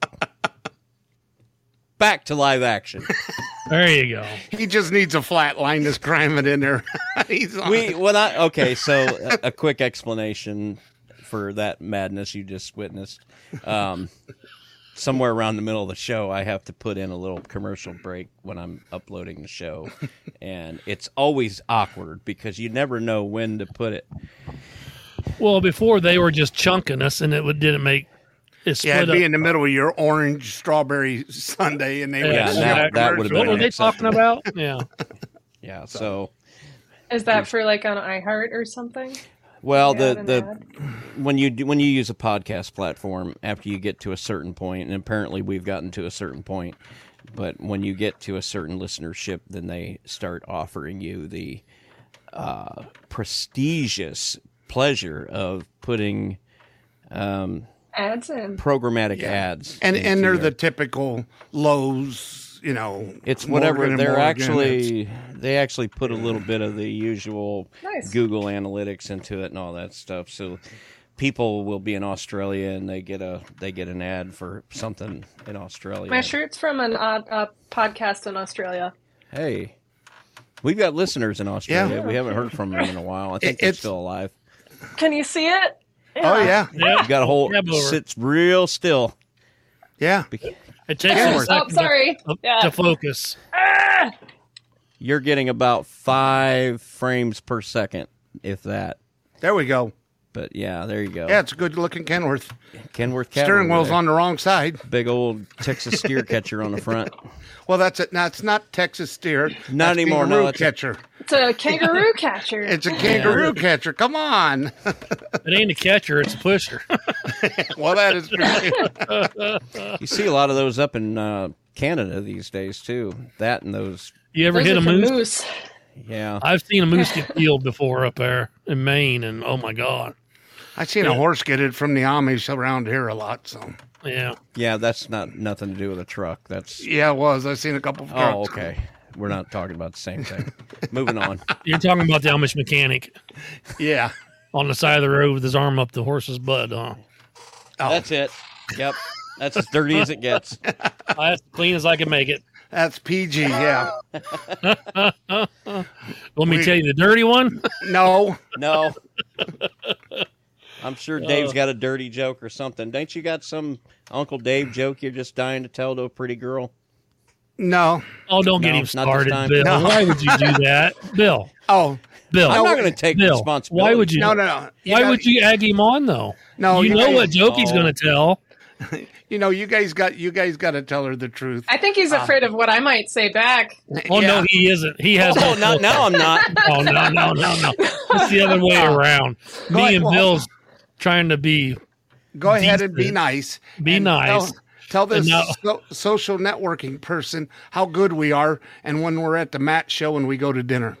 Back to live action. There you go. He just needs a flat line to cram it in there. He's on. We when I okay, so a, a quick explanation for that madness you just witnessed. Um, somewhere around the middle of the show, I have to put in a little commercial break when I'm uploading the show, and it's always awkward because you never know when to put it. Well, before they were just chunking us, and it would, didn't make it yeah, split it'd be up. in the middle of your orange strawberry sundae, and they would Yeah, have that- that commercial. would've What been were they acceptable. talking about? Yeah. Yeah, so Is that for like on iHeart or something? well, Yeah, the an the ad. when you do, when you use a podcast platform, after you get to a certain point, and apparently we've gotten to a certain point, but when you get to a certain listenership, then they start offering you the uh, prestigious pleasure of putting um, Ads in. programmatic ads, and into and they're your- the typical Lowe's, you know. It's whatever Morgan and they're Morgan. actually they actually put a little bit of the usual Nice. Google Analytics into it and all that stuff. So people will be in Australia and they get a they get an ad for something in Australia. My shirt's from an odd uh, podcast in Australia. Hey, we've got listeners in Australia. Yeah. We haven't heard from them in a while. I think It- they're it's- still alive. Can you see it? Oh yeah, Yeah. You got a whole Cab over. sits real still. yeah. It takes a Oh, second sorry. to, Yeah. to focus. You're getting about five frames per second, if that. There we go. But yeah, there you go. Yeah, it's a good looking Kenworth. Kenworth Cabin Steering over wheel's there. on the wrong side. Big old Texas steer catcher on the front. Well, that's it. Now it's not Texas steer. Not That's anymore, no, kangaroo it's a- catcher. It's a kangaroo catcher. It's a kangaroo catcher. Come on. It ain't a catcher, it's a pusher. Well, that is true. You see a lot of those up in uh, Canada these days too. That and those, You ever Those hit are a for moose? moose. yeah. I've seen a moose get killed before up there in Maine, and oh my God. I seen a horse get it from the Amish around here a lot. So Yeah. Yeah, that's not nothing to do with a truck. That's yeah, it was. I seen a couple of trucks. oh, okay. We're not talking about the same thing. Moving on. You're talking about the Amish mechanic Yeah. on the side of the road with his arm up the horse's butt, huh? Oh, That's it. Yep. That's as dirty as it gets. That's as clean as I can make it. that's P G. Yeah. Want me We- to tell you the dirty one? No. No. I'm sure Dave's got a dirty joke or something. Don't you got some Uncle Dave joke you're just dying to tell to a pretty girl? No. Oh, don't No, get him not this started, time. Bill. No. Why would you do that, Bill? Oh, Bill, I'm not going to take Bill, responsibility. why would you? no, no, no. You Why got- would you egg him on though? No, you you know guys- what joke he's Oh. going to tell. You know, you guys got you guys got to tell her the truth. I think he's afraid of what I might say back. Oh Yeah. no, he isn't. He has. Oh, no not filter. now. I'm not. Oh no, no, no, no. It's the other way around. Go Me ahead, and well- Bill's trying to be. Go ahead and be Decent. nice. Be and nice. Tell, tell this And now- so, social networking person how good we are, and when we're at the Matt show and we go to dinner.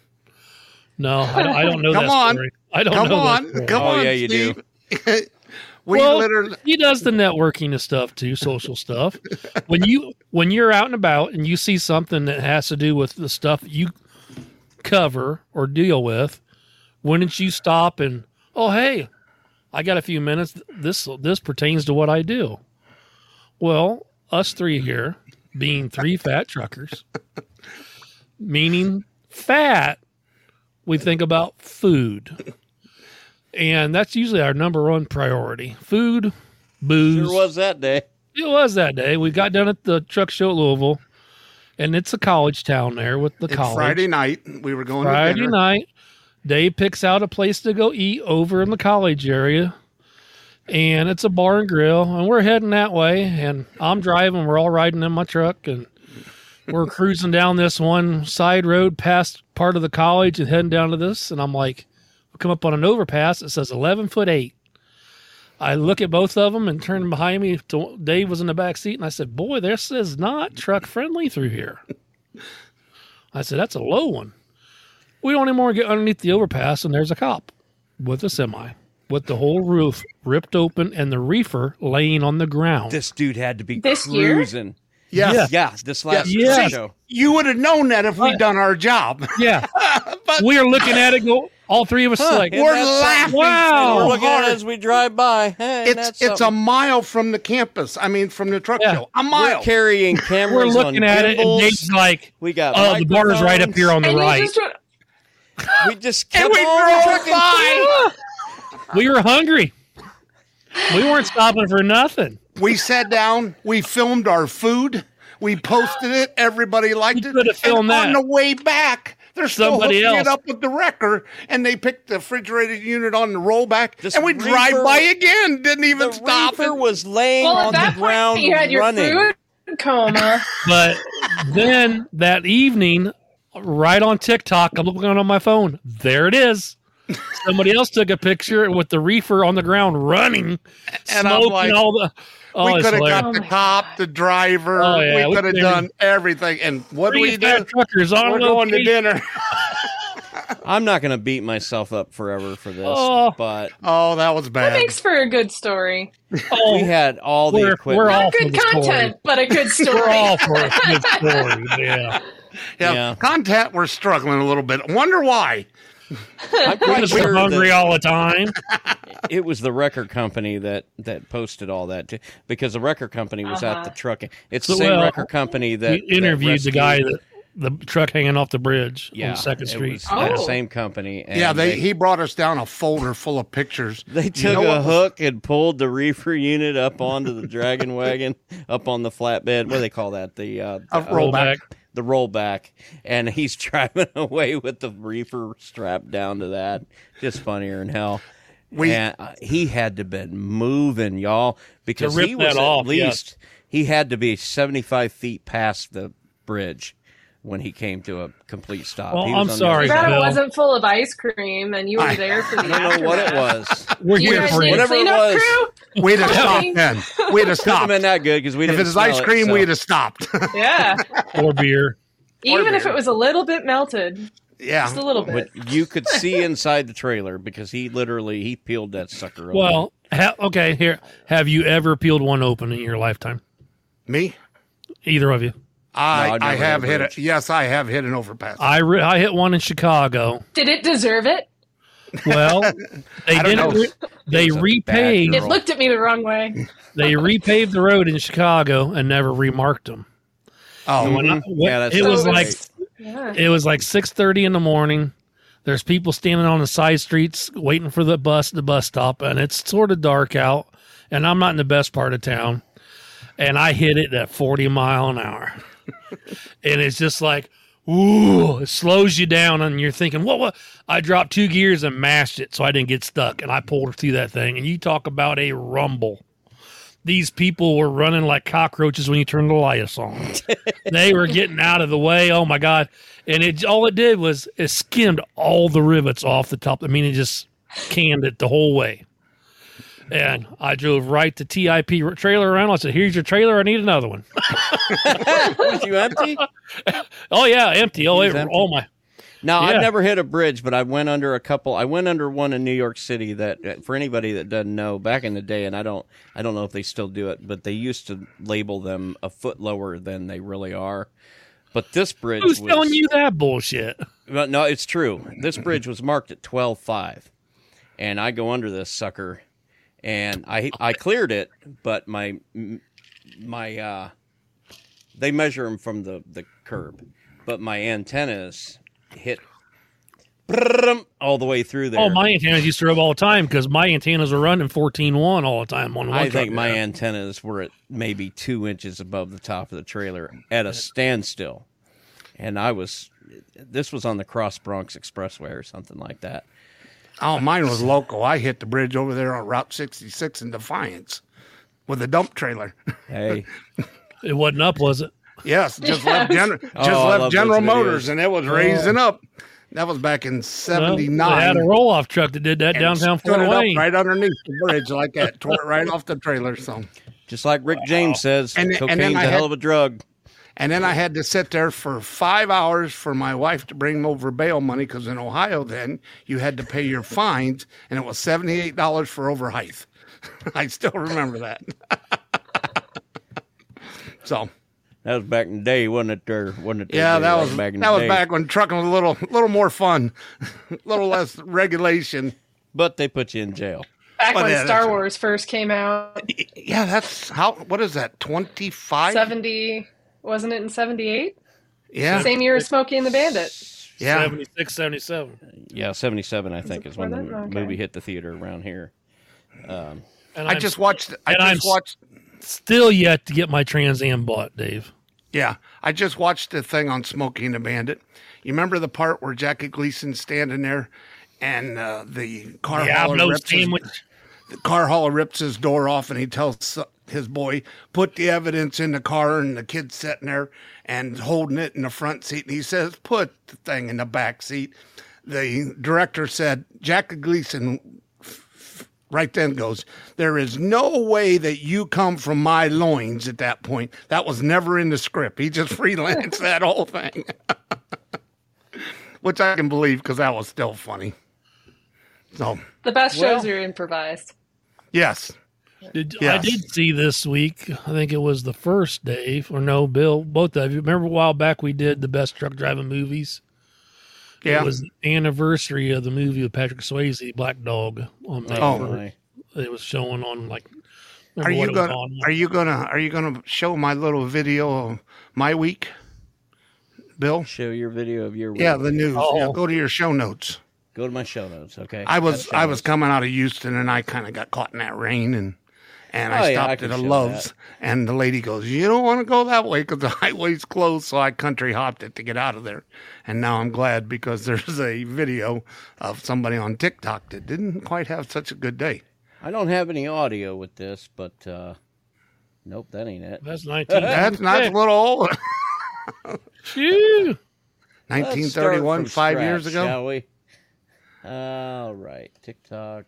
No, I don't, I don't know Come that on. story. I don't Come know on, that story. come Oh, on. yeah, you do. Steve. we well, literally. he does the networking and stuff too, social stuff. When you when you're out and about and you see something that has to do with the stuff you cover or deal with, wouldn't you stop and oh hey, I got a few minutes. This this pertains to what I do. Well, us three here, being three fat truckers, meaning fat, we think about food. And that's usually our number one priority. Food, booze. Sure was that day. It was that day. We got done at the truck show at Louisville, and it's a college town there with the It's college. Friday night. We were going to Friday dinner. night, Dave picks out a place to go eat over in the college area, and it's a bar and grill, and we're heading that way, and I'm driving. We're all riding in my truck, and we're cruising down this one side road past part of the college and heading down to this, and I'm like, we come up on an overpass. It says eleven foot eight. I look at both of them and turn behind me. To, Dave was in the back seat, and I said, boy, this is not truck friendly through here. I said, that's a low one. We don't anymore get underneath the overpass, and there's a cop with a semi with the whole roof ripped open and the reefer laying on the ground. This dude had to be This year? cruising. Yes. Yeah. Yeah, this last Yes. show. You would have known that if we'd What? done our job. Yeah. We are looking at it, go, all three of us Huh, like, isn't We're that laughing. something? Wow. We're looking at hard. it as we drive by. Hey, It's that's it's a something. mile from the campus. I mean, from the truck Yeah. show. A We're mile. carrying cameras. we're looking on at it, and gimbals. Dave's like, We got. oh, the bar is right up here on the And right. you just We just And kept we on drove trucking by. We were hungry. We weren't stopping for nothing. We sat down. We filmed our food. We posted it. Everybody liked You it. could have filmed and that. on the way back, they're still Somebody hooking else. it up with the wrecker, and they picked the refrigerated unit on the rollback, This and we drive reefer- by again. Didn't even The stop reefer it. was laying well, on at that the ground point, you had your running. food coma. But then that evening, right on TikTok, I'm looking on my phone. There it is. Somebody else took a picture with the reefer on the ground running, And I'm smoking like, all the. Oh, we it's could have hilarious. got the cop, the driver. Oh, yeah, we we could have could've- done everything. And what do Three we fat do? truckers on We're going to location. dinner. I'm not going to beat myself up forever for this, Oh. but Oh, that was That bad. makes for a good story. Oh, we had all the we're, equipment. we're all Not for good the story. content, but a good story. We're all for a good story. Yeah. yeah, Yeah. content, we're struggling a little bit. Wonder why. I'm quite Because we're sure hungry that all the time. it was the record company that, that posted all that too, because the record company was Uh-huh. at the trucking. It's So, the same well, record company that We interviewed that the guy rescued- that the truck hanging off the bridge yeah, on Second it Street. was that Oh. same company. And Yeah, they, he brought us down a folder full of pictures. They You took know a what was- hook and pulled the reefer unit up onto the dragon wagon, up on the flatbed. What do they call that? The uh, A the, rollback. the rollback, and he's driving away with the reefer strapped down to that. Just funnier than hell. We- and uh, he had to been moving, y'all, because rip he was that at off, least he had to be seventy-five feet past the bridge when he came to a complete stop. Well, He I'm was on the sorry, other Glad side. Bill. it wasn't full of ice cream and you were I- there for the I don't know what it aftermath. was. We're You here guys for need you. a Whatever it cleanup was. crew? We'd have stopped Coming. then. We'd have Couldn't have stopped. been that good because we If didn't it was smell ice cream, so. we'd have stopped. Yeah. Or beer. Even if beer. it was a little bit melted. yeah. Just a little bit. But you could see inside the trailer because he literally he peeled that sucker open. Well, ha- okay, here. Have you ever peeled one open in your lifetime? Me? Either of you? I, No, I've I never have had a hit bridge. it. Yes, I have hit an overpass. I re- I hit one in Chicago. Did it deserve it? Well, they I don't didn't. know. Re- they It was a bad repaved. It girl. looked at me the wrong way. They repaved the road in Chicago and never remarked them. oh, When I- Mhm. Yeah, that's it what was So like it's- Yeah. it was like six thirty in the morning. There's people standing on the side streets waiting for the bus, the bus stop, and it's sort of dark out. And I'm not in the best part of town. And I hit it at forty mile an hour. And it's just like, ooh, it slows you down. And you're thinking, what, what? I dropped two gears and mashed it so I didn't get stuck. And I pulled through that thing. And you talk about a rumble. These people were running like cockroaches when you turned the lights on. They were getting out of the way. Oh, my God. And it all it did was it skimmed all the rivets off the top. I mean, it just canned it the whole way. And I drove right to T I P trailer rental. I said, here's your trailer. I need another one. Was you empty? Oh, yeah, empty. Oh, It was it, empty? oh my. No, Yeah. I've never hit a bridge, but I went under a couple. I went under one in New York City that, for anybody that doesn't know, back in the day, and I don't, I don't know if they still do it, but they used to label them a foot lower than they really are. But this bridge Who's was, telling you that bullshit? Well, no, it's true. This bridge was marked at twelve five, and I go under this sucker, and I I cleared it, but my my uh, they measure them from the the curb, but my antennas hit all the way through there. Oh, my antennas used to rub all the time because my antennas were running fourteen one all the time. On one I truck think my there. antennas were at maybe two inches above the top of the trailer at a standstill. And I was, this was on the Cross Bronx Expressway or something like that. Oh, mine was local. I hit the bridge over there on Route sixty-six in Defiance with a dump trailer. Hey, It wasn't up, was it? Yes, just left, Gen- just Oh, I left love General those Motors, videos. and it was raising up. That was back in Well, seventy-nine. they had a roll-off truck that did that and downtown stood Fort it up Wayne. right underneath the bridge like that, tore it right off the trailer. So, just like Rick James says, And then- and cocaine's then I a hell had- of a drug. and then I had to sit there for five hours for my wife to bring over bail money because in Ohio then you had to pay your fines, and it was seventy-eight dollars for over height. I still remember that. So. That was back in the day, wasn't it? There, wasn't it? Yeah, that was back in that the was day. back when trucking was a little little more fun, a little less regulation. But they put you in jail. Back Well, when yeah, Star that's- Wars first came out, Yeah, that's how. What is that? Twenty five. seventy, wasn't it in seventy-eight? Yeah, Same year as Smokey and the Bandit. yeah. seventy-six, seventy-seven. Yeah, seventy-seven, I think, it is when the before that? Okay. movie hit the theater around here. And I I'm just watched. I and just I'm- watched. still yet to get my Trans Am bought, Dave. Yeah, I just watched the thing on Smokey and the Bandit. You remember the part where Jackie Gleason's standing there, and uh, the car Yeah, hauler no rips his, sandwich. the car hauler rips his door off, and he tells his boy, "Put the evidence in the car." And the kid's sitting there and holding it in the front seat, and he says, "Put the thing in the back seat." The director said, Jackie Gleason right then goes, "There is no way that you come from my loins." At that point, that was never in the script. He just freelanced that whole thing, which I can believe because that was still funny. So, The best Well- shows are improvised. yes, Did, I Yes. did see this week. I think it was the first, Dave, or no, Bill, both of you. Remember a while back we did the best truck driving movies? yeah, It was the anniversary of the movie with Patrick Swayze, Black Dog. On May Oh. first. It was showing on like. Are remember what you it was gonna on. are you gonna are you gonna show my little video of my week, Bill? Show your video of your Yeah, week. the news. Oh. Yeah, go to your show notes. Go to my show notes, okay? I was Got show I was notes. coming out of Houston and I kind of got caught in that rain and and Oh, I yeah, I stopped can at a show Love's that. and the lady goes, "You don't want to go that way because the highway's closed." So I country hopped it to get out of there, and now I'm glad because there's a video of somebody on TikTok that didn't quite have such a good day. I don't have any audio with this, but uh, nope, that ain't it. That's nineteen. That's not a little old. Phew. Let's nineteen start thirty-one, from five scratch, years ago. shall we? All right, TikTok.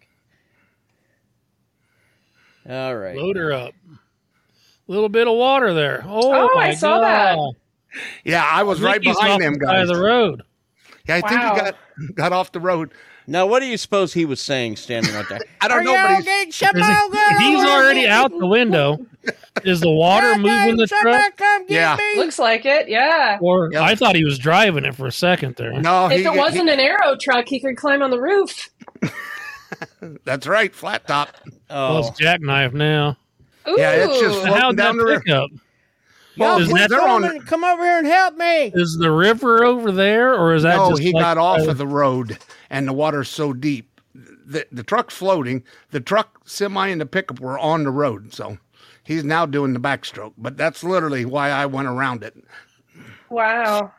All right. Load her up. A little bit of water there. Oh, Oh, my I saw God. Yeah, I was right Mickey's behind off them the side guys. of the road. Yeah, I think Wow. he got got off the road. Now, what do you suppose he was saying standing right there? I don't know, but he's, Is he- he's already out the window. Is the water moving the truck? yeah. Looks like it, yeah. Or Yeah. I thought he was driving it for a second there. No, If he, it wasn't an arrow truck, he could climb on the roof. he- that's right, flat top. Well, Oh, it's jackknife now. Ooh. Yeah, it's just- How'd that down the road. pickup? Well, Is that- they're on. Come over here and help me. Is the river over there, or is that No, just he like, got off uh, of the road, and the water's so deep. The, the truck's floating. The truck, semi, and the pickup were on the road. So he's now doing the backstroke. But that's literally why I went around it. Wow.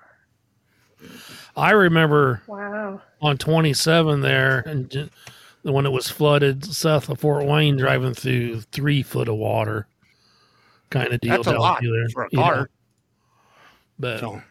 I remember Wow. on twenty-seven there, and j- when it was flooded south of Fort Wayne, driving through three foot of water, kind of deal. That's a down lot through there, for a you know. car. But So,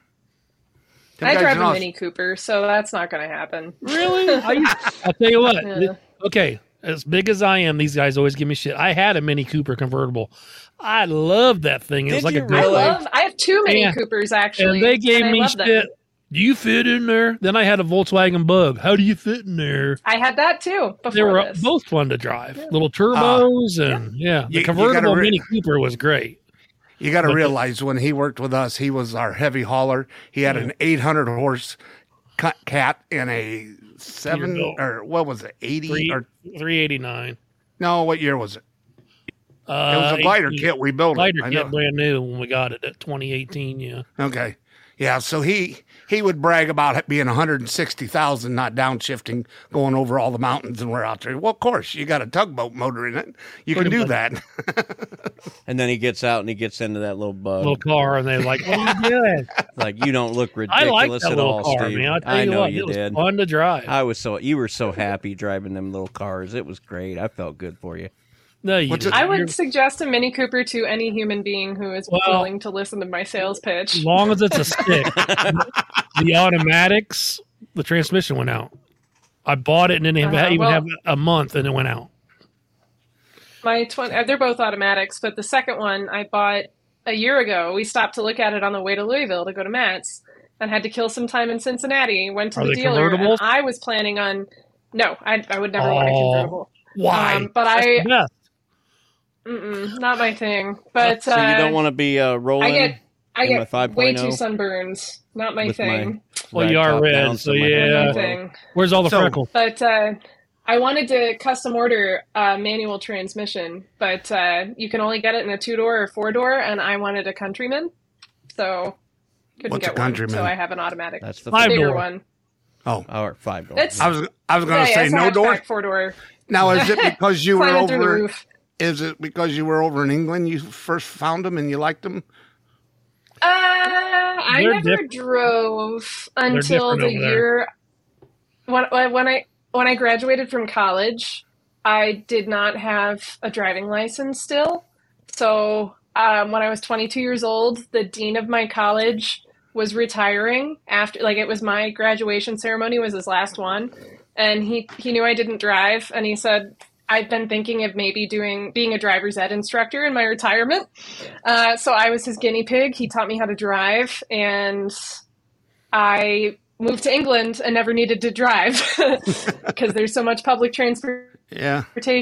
I Them guys drive in a Aus- Mini Cooper, so that's not going to happen. really, I, I'll tell you what. Yeah. Okay, as big as I am, these guys always give me shit. I had a Mini Cooper convertible. I loved that thing. It was Did like you a I girl. really? love. I have two Mini Yeah. Coopers actually, And they gave I me love them. shit. Do you fit in there? Then I had a Volkswagen Bug. How do you fit in there? I had that too before They were this. both fun to drive. Little turbos and yeah, the You- you convertible gotta re- Mini Cooper was great. You got to But- realize when he worked with us, he was our heavy hauler. He had an eight hundred horse cut cat and a seven Peterbilt. or what was it, eighty Three or three eighty nine. no? What year was it? Uh, It was a glider eighteen kit we built. it. Glider I kit know. brand new when we got it at twenty eighteen. Yeah, Okay. Yeah, so he he would brag about it being one hundred sixty thousand, not downshifting, going over all the mountains, and we're out there. Well, of course, you got a tugboat motor in it. You Pretty can do much. that. And then he gets out and he gets into that little bug. little car, and they're like, "What are you doing?" Like, you don't look I ridiculous like that at little all, car, Steve. man. I tell I you know what, you it was did. fun to drive. I was so you were so happy driving them little cars. It was great. I felt good for you. no, you What's didn't. I You're- would suggest a Mini Cooper to any human being who is Well- willing to listen to my sales pitch. as long as it's a stick. The automatics, the transmission went out. I bought it and didn't Uh, even well- have a month, and it went out. My twen- uh, they're both automatics, but the second one I bought a year ago. We stopped to look at it on the way to Louisville to go to Matt's, and had to kill some time in Cincinnati. Went to Are the they dealer. And convertibles? I was planning on. No, I, I would never want a Oh, convertible. Why? Um, but That's I, the best. mm-mm, not my thing. But So you uh, don't want to be uh, rolling I get, I in my get 5.0 way too sunburns. Not my with thing. Well, rag you are top red, down so my- yeah. Not my Yeah. thing. Where's all the So- freckles? But uh, I wanted to custom order a manual transmission, but uh, you can only get it in a two door or four door, and I wanted a Countryman, so couldn't What's a get one. Countryman? So I have an automatic, That's the Five bigger door. one. Oh, or five door. It's I was I was going yeah, to yeah, say it's a no door. hatchback four door. Now, is it because you were Climbing through the over? roof. Is it because you were over in England? You first found them and you liked them. Uh, I They're never diff- drove until different the over there. year when when I when I graduated from college. I did not have a driving license still, so um, when I was twenty-two years old, the dean of my college was retiring after, like, it was my graduation ceremony was his last one, and he he knew I didn't drive, and he said, I've been thinking of maybe doing being a driver's ed instructor in my retirement. Uh, so I was his guinea pig. He taught me how to drive, and I moved to England and never needed to drive because there's so much public transportation. Yeah.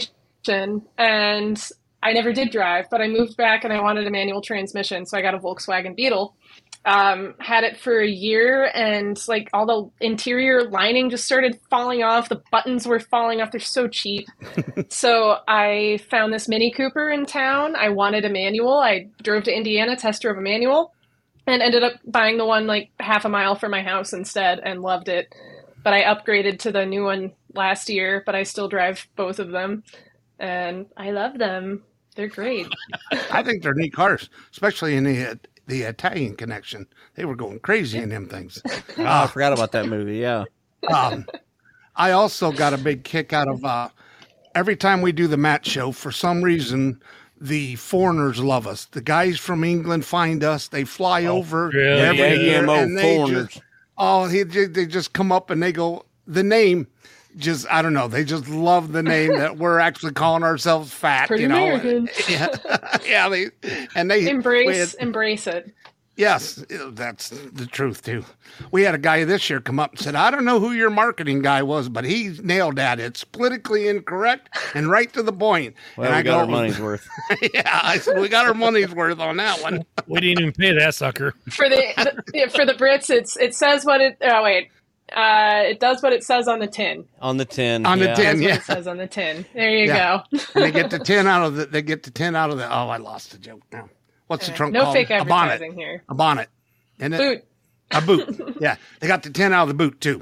And I never did drive, but I moved back and I wanted a manual transmission, so I got a Volkswagen Beetle. Um, had it for a year, and like all the interior lining just started falling off. The buttons were falling off. They're so cheap. So I found this Mini Cooper in town. I wanted a manual. I drove to Indiana, test drove a manual, and ended up buying the one like half a mile from my house instead, and loved it. But I upgraded to the new one last year, but I still drive both of them, and I love them. They're great. I think they're neat cars, especially in the the Italian Connection. They were going crazy in them things. Oh, I forgot about that movie. Yeah. Um, I also got a big kick out of uh, every time we do the Matt show. For some reason, the foreigners love us. The guys from England find us. They fly over really? every Yeah, year, yeah, and they foreigners. just oh, he, they just come up and they go the name. Just I don't know. They just love the name that we're actually calling ourselves fat. Pretty you know, American. yeah, yeah. They and they we Embrace, had- embrace it. Yes, that's the truth too. We had a guy this year come up and said, "I don't know who your marketing guy was, but he nailed that. It's politically incorrect and right to the point." Well, and we I got our go, money's worth. yeah, I said we got our money's worth on that one. We didn't even pay that sucker. For the, the yeah, for the Brits, it's it says what it. Oh wait, uh, it does what it says on the tin. On the tin. On the yeah. tin. That's what Yeah. it says on the tin. There you Yeah. go. And they get the ten out of the. They get the ten out of the. Oh, I lost the joke now. What's the Uh, trunk no called? fake A bonnet. advertising here. A bonnet. Isn't it? Boot. A boot. Yeah. They got the tin out of the boot, too.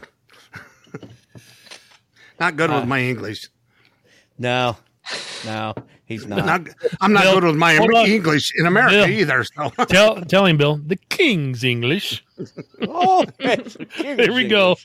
Not good Uh, with my English. No, no, he's not. Not, I'm not Bill, good with my hold on. English in America Bill. either. So Tell tell him, Bill. The King's English. Oh, There we go.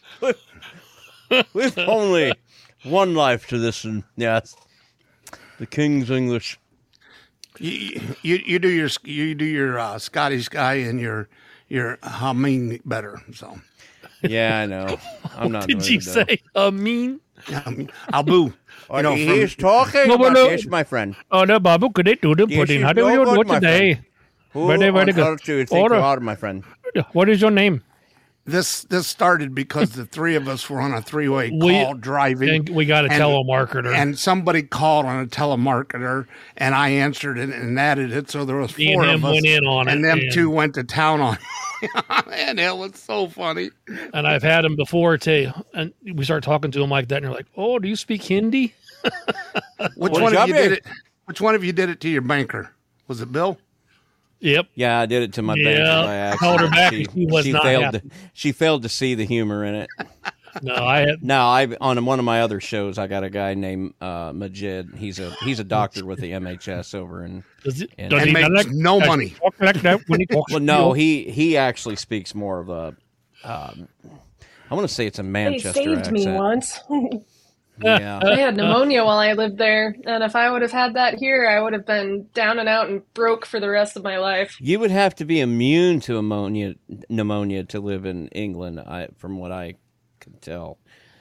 With only one life to listen. Yes, the King's English. you, you you do your you do your uh, Scottish guy and your your humming better. So Yeah, I know. I'm not. Did you mood, though. say a mean? um, I'll boo. You know, from- He's talking No, about no. this, my friend. Oh, no, Babu, could they do the Yes, pudding? you How do know you what, do my today? Who Very, very on good. earth do you think Order. you are, my friend? What is your name? this this started because the three of us were on a three way We- call driving. And we got a And- telemarketer. And somebody called on a telemarketer, and I answered it and added it. So there was Me and four him of us, went in on and it, them and- two went to town on it. And it was so funny. and I've had him before too. And we start talking to him like that, and you're like, "Oh, do you speak Hindi?" Which Well, one of you Jabby. did it? Which one of you did it to your banker? Was it Bill? Yep. Yeah, I did it to my Yeah, banker by I accident. told her back She, and she was not failed. happy. To, she failed to see the humor in it. No, I had. No, I on one of my other shows, I got a guy named uh, Majid. He's a he's a doctor with the M H S over in. Does it, And- does And he makes not like- no does he money. talk like that when he talks Well, to no, you? he he actually speaks more of a. Um, I want to say it's a They Manchester saved accent. me once. Yeah. I had pneumonia while I lived there, and if I would have had that here, I would have been down and out and broke for the rest of my life. You would have to be immune to ammonia, pneumonia to live in England, I, from what I can tell.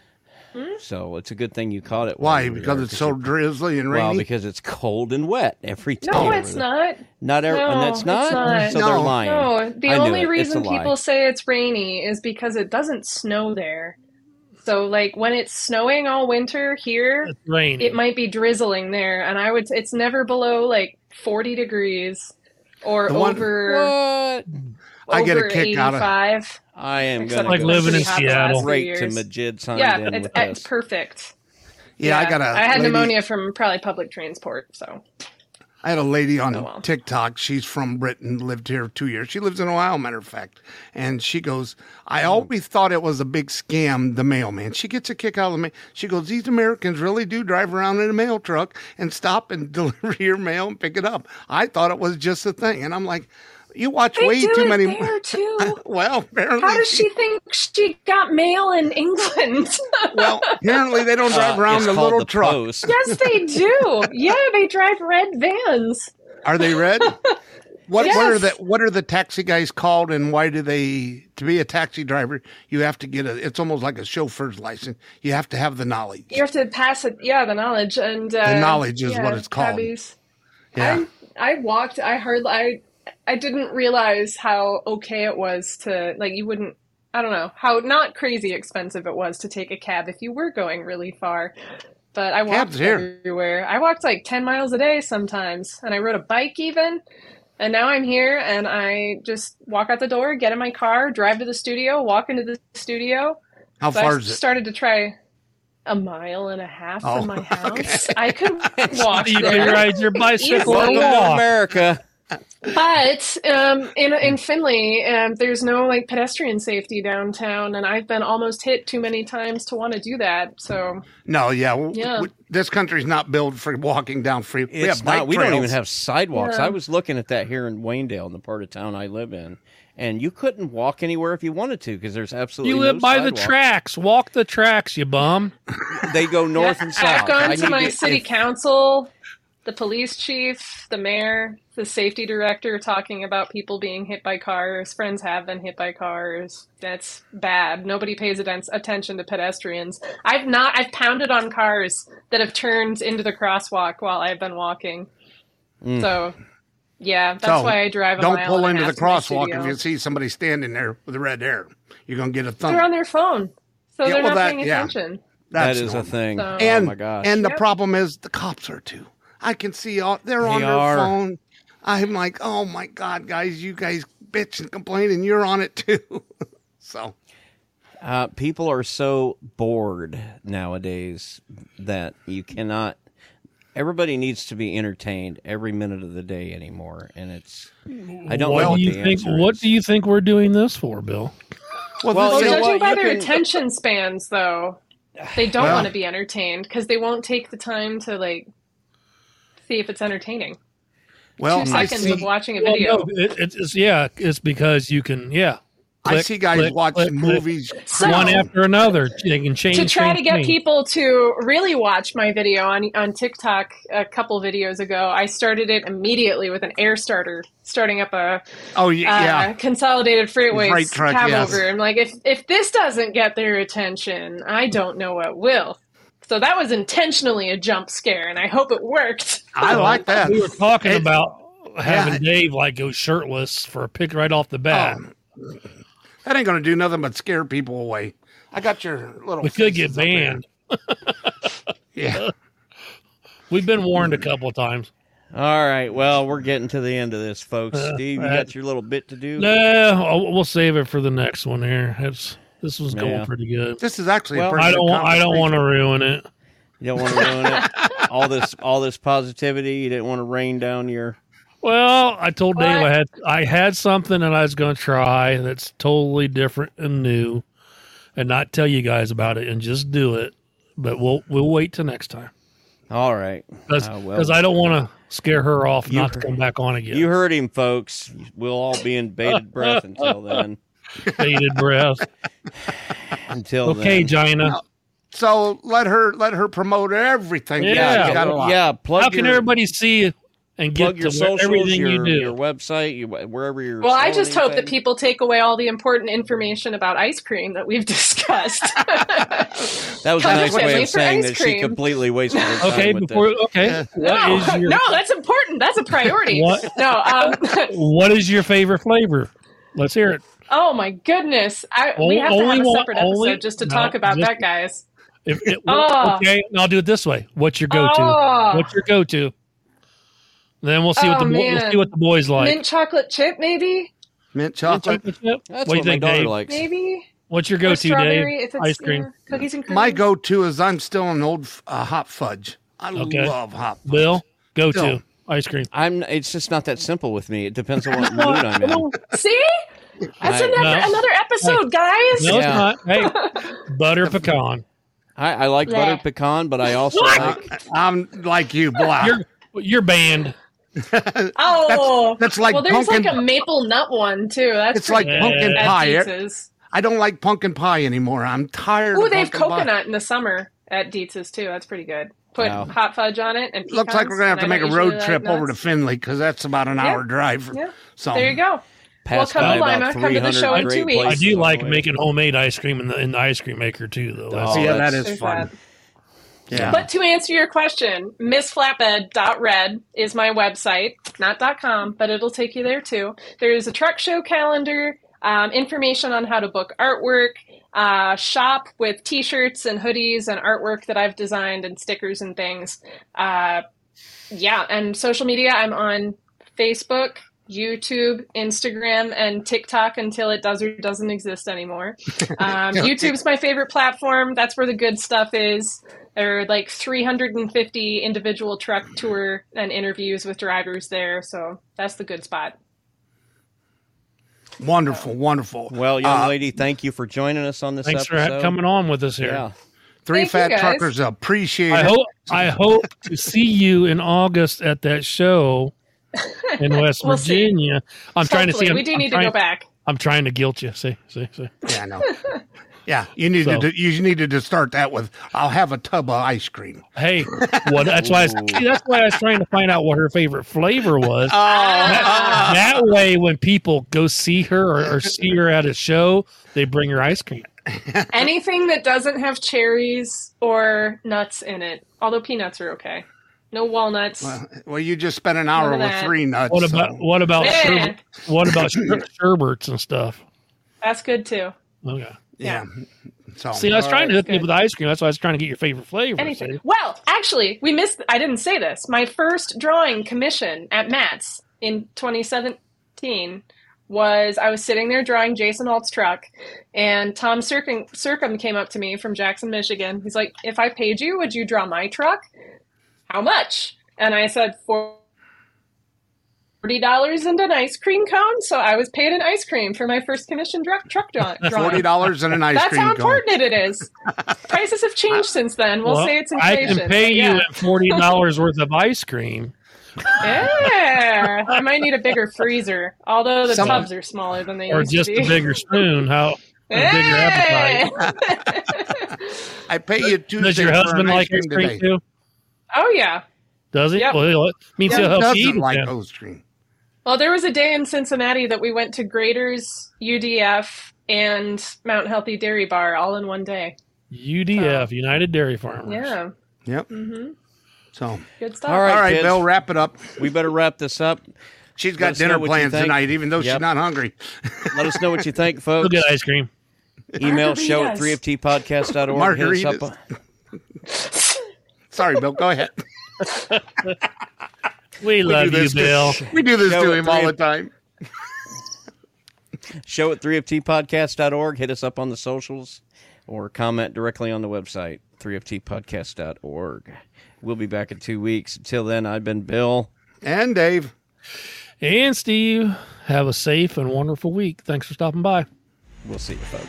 So it's a good thing you caught it. while Why? you were Because there, it's so you- drizzly and rainy. well, because it's cold and wet every time. No, over it's there. not. Not every, No, and that's it's not. not. So they're No. lying. No, the I knew only it. It's reason a lie. people say it's rainy is because it doesn't snow there. So, like, when it's snowing all winter here, It's raining. it might be drizzling there, and I would. It's never below like forty degrees or The one- over. What? I get a over kick out of- eighty-five. I am Except going Like to it's go living in pretty hot the last Seattle. few straight to years. Majid signed Yeah, in it's, with it's this. perfect. yeah, I got a. I had lady- pneumonia from probably public transport, so I had a lady on Oh, well. TikTok. She's from Britain, lived here two years. She lives in Ohio, matter of fact. And she goes, I always thought it was a big scam, the mailman. She gets a kick out of the mail. She goes, these Americans really do drive around in a mail truck and stop and deliver your mail and pick it up. I thought it was just a thing. And I'm like, you watch they way do too it many. there too. Well, apparently. How does she think she got mail in England? Well, apparently they don't drive Uh, around it's a called little the truck. Post. Yes, they do. Yeah, they drive red vans. Are they red? What what are Yes. the what are the taxi guys called, and why do they? To be a taxi driver, you have to get a. It's almost like a chauffeur's license. You have to have the knowledge. You have to pass it. Yeah, the knowledge and uh, The knowledge is yeah, what it's called. cabbies. Yeah, I, I walked. I heard. I I didn't realize how okay it was to like. You wouldn't. I don't know how not crazy expensive it was to take a cab if you were going really far. But I walked Cabs here. everywhere. I walked like ten miles a day sometimes, and I rode a bike even. And now I'm here, and I just walk out the door, get in my car, drive to the studio, walk into the studio. how So far I is it? started to try a mile and a half Oh, from my house. okay. I could walk You can there. ride your bicycle Easily. or Welcome to walk. America. But um, in in Finley, um, there's no like pedestrian safety downtown, and I've been almost hit too many times to want to do that. So No, yeah, w- Yeah. w- this country's not built for walking down free. we It's have bike not. We don't even trails. have sidewalks. Yeah. I was looking at that here in Waynedale, in the part of town I live in, and you couldn't walk anywhere if you wanted to because there's absolutely You live no by the sidewalk. tracks. Walk the tracks, you bum. They go north Yeah, and south. I've gone I to need my to- city if- council, the police chief, the mayor, the safety director talking about people being hit by cars. Friends have been hit by cars. That's bad. Nobody pays atten- attention to pedestrians. I've not. I've pounded on cars that have turned into the crosswalk while I've been walking. Mm. So, yeah, that's So, why I drive a Don't mile pull and a into the half to my crosswalk studio. if you see somebody standing there with a red hair. You're gonna get a thumb. They're on their phone, so Yeah, they're well, not that- paying yeah. attention. That That's is a normal. thing. So- And oh my gosh. and the Yep. problem is the cops are too. I can see all they're on They their are. phone. I'm like, oh my god, guys, you guys bitch and complain, and you're on it too. So Uh, people are so bored nowadays that you cannot. everybody needs to be entertained every minute of the day anymore, and it's I don't what know what do you the think? answer What is. do you think we're doing this for, Bill? Well, Well, Well, you know judging what? by You their can- attention spans, though, they don't Well- want to be entertained because they won't take the time to like see if it's entertaining. well, Two I seconds see. of watching a Well, video. no, it, it's, it's yeah, it's because you can yeah. I click, see guys click, watch click, click, movies. So- one after another. They can change to try change, to get change. people to really watch my video on on TikTok a couple videos ago, I started it immediately with an air starter, starting up a Oh yeah, uh, yeah. consolidated freightways Freight truck, cab yes. over. I'm like, if if this doesn't get their attention, I don't know what will. So that was intentionally a jump scare, and I hope it worked. I like that. We were talking It- about having yeah. Dave like go shirtless for a pic right off the bat. Oh, that ain't gonna do nothing but scare people away. I got your little. we could get faces up there. banned. Yeah. We've been warned a couple of times. All right, well, we're getting to the end of this, folks. Uh, Steve, you uh, got your little bit to do? Nah, we'll save it for the next one. Here, it's this was going Yeah. pretty good. This is actually. Well, a pretty I good don't. Want, I don't want to conversation. ruin it. You don't want to ruin it. All this, all this positivity. You didn't want to rain down your. Well, I told Dave What? I had I had something that I was going to try that's totally different and new, and not tell you guys about it and just do it. But we'll we'll wait till next time All right, because Uh, well, I don't want to scare her off You not to heard- come back on again. you heard him, folks. We'll all be in bated breath until then. Bated breath. Until Okay, then. Gina. So let her let her promote everything. Yeah. she's got a lot. yeah. Plug How can your, everybody see you and plug get your to socials, everything your, you do? your website, you, wherever you're. Well, I selling just hope that anything. people take away all the important information about ice cream that we've discussed. That was a Come nice with way me of for saying ice that she cream. completely wasted her time Okay, with before this. okay, what no, is your no, that's important. That's a priority. What? No, um, what is your favorite flavor? Let's hear it. oh my goodness, I, O- we have to only have a one- separate episode only- just to no, talk about just- that, guys. If it, Oh. Okay, and I'll do it this way. What's your go-to? Oh. What's your go-to? Then we'll see what Oh, the bo- we'll man. see what the boys like. Mint chocolate chip, maybe, Mint Mint chocolate. chocolate chip? That's what do what you my think, daughter Dave? likes. maybe. What's your Or go-to, strawberry Dave? if it's Ice cream. yeah, cookies and cream. My go-to is I'm still an old uh, hot fudge. I Okay. love hot fudge. Bill, go-to Bill. ice cream. I'm. It's just not that simple with me. It depends on what mood I'm in. See, that's I- another No. another episode, guys. No, Yeah. it's not. Hey, butter pecan. I, I like Yeah. butter pecan, but I also What? like. I'm like you, black. You're you're banned. Oh, that's like well, there's pumpkin- like a maple nut one too. That's It's like pretty pumpkin good at pie. Dietz's. I don't like pumpkin pie anymore. I'm tired. Ooh, of they have pumpkin pie. coconut in the summer at Dietz's too. That's pretty good. Put Wow. hot fudge on it and Looks like pecans, we're gonna have to and I make a don't road usually trip like over to nuts. Findlay because that's about an Yeah. hour drive. Yeah. So There you go. Pass come by to about Lima, come to the three hundred show in great two weeks. I places do on like the way. making homemade ice cream in the in the ice cream maker too, though. That's- Oh, yeah, that that's- is There's fun. that. Yeah. But to answer your question, miss flatbed dot red is my website, not .com, but it'll take you there too. There's a truck show calendar, um, information on how to book artwork, uh, shop with t-shirts and hoodies and artwork that I've designed and stickers and things. Uh, yeah, and social media, I'm on Facebook, YouTube, Instagram, and TikTok until it does or doesn't exist anymore. Um, YouTube's my favorite platform. That's where the good stuff is. There are like three hundred fifty individual truck tour and interviews with drivers there, so that's the good spot. Wonderful, wonderful. Well, young Uh, lady, thank you for joining us on this Thanks for episode. ha- coming on with us here. Yeah. Three Thank you, fat guys. truckers appreciate I it. hope I hope to see you in August at that show in West We'll see. Virginia. I'm trying to see. Hopefully. I'm, we do I'm need trying, to go back. I'm trying to guilt you. See, see, see. Yeah, I know. Yeah, you needed So- to you needed to start that with I'll have a tub of ice cream. Hey, what? That's why. I was, see, that's why I was trying to find out what her favorite flavor was. that, that way, when people go see her or, or see her at a show, they bring her ice cream. Anything that doesn't have cherries or nuts in it, although peanuts are okay. No walnuts. Well, well, you just spent an hour None of with that. three nuts. What about so- what about Yeah. sherbet, what about sher- sherbets and stuff? That's good too. Okay. yeah? So See, I was all trying to right. hook you up with ice cream. That's why I was trying to get your favorite flavor. Anything. see? Well, actually, we missed. I didn't say this. My first drawing commission at Matt's in twenty seventeen was I was sitting there drawing Jason Alt's truck, and Tom Circum, Circum came up to me from Jackson, Michigan. He's like, "If I paid you, would you draw my truck?" how much? And I said, forty dollars and an ice cream cone. So I was paid an ice cream for my first commission dr- truck draw- drawing. forty dollars and an ice That's cream how cone. important it is. Prices have changed since then. We'll, Well, say it's I inflation. can pay but you yeah. at forty dollars worth of ice cream. Yeah, I might need a bigger freezer. Although the Some- tubs are smaller than they Or used just to be. a bigger spoon. How a bigger Hey! appetite. I pay you Tuesday Does your for husband an ice like cream ice cream today. too? Oh yeah. Does he? Yep. Well, he'll, means Yep. he'll help you Doesn't eat like then. ice cream. Well, there was a day in Cincinnati that we went to Grader's, U D F, and Mount Healthy Dairy Bar all in one day. U D F, United Dairy Farmers. Yeah, Yep. Mm-hmm. So, good stuff. All right, all right, kids. Bill, wrap it up. We better wrap this up. She's Let got us know dinner what you plans think. tonight, even though Yep. she's not hungry. Let us know what you think, He'll folks. get ice cream. Email show at Margaritas. three f t podcast dot org. Hit us up. Sorry, Bill. Go ahead. We love do you, this to- Bill. We do this Show to at him all three- the time. Show at three f t podcast dot org. Hit us up on the socials or comment directly on the website, three f t podcast dot org. We'll be back in two weeks. Until then, I've been Bill. And Dave. And Steve, have a safe and wonderful week. Thanks for stopping by. We'll see you, folks.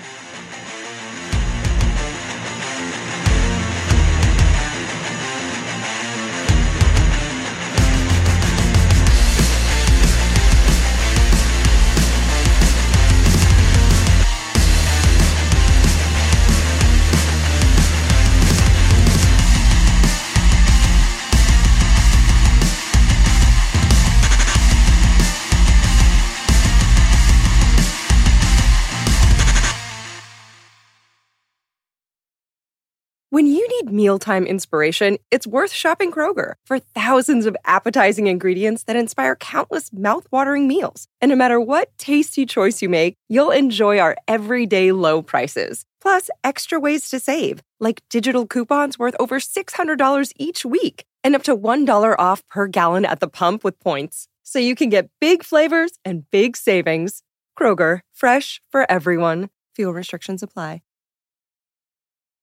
When you need mealtime inspiration, it's worth shopping Kroger for thousands of appetizing ingredients that inspire countless mouthwatering meals. And no matter what tasty choice you make, you'll enjoy our everyday low prices. Plus, extra ways to save, like digital coupons worth over six hundred dollars each week and up to one dollar off per gallon at the pump with points. So you can get big flavors and big savings. Kroger, fresh for everyone. Fuel restrictions apply.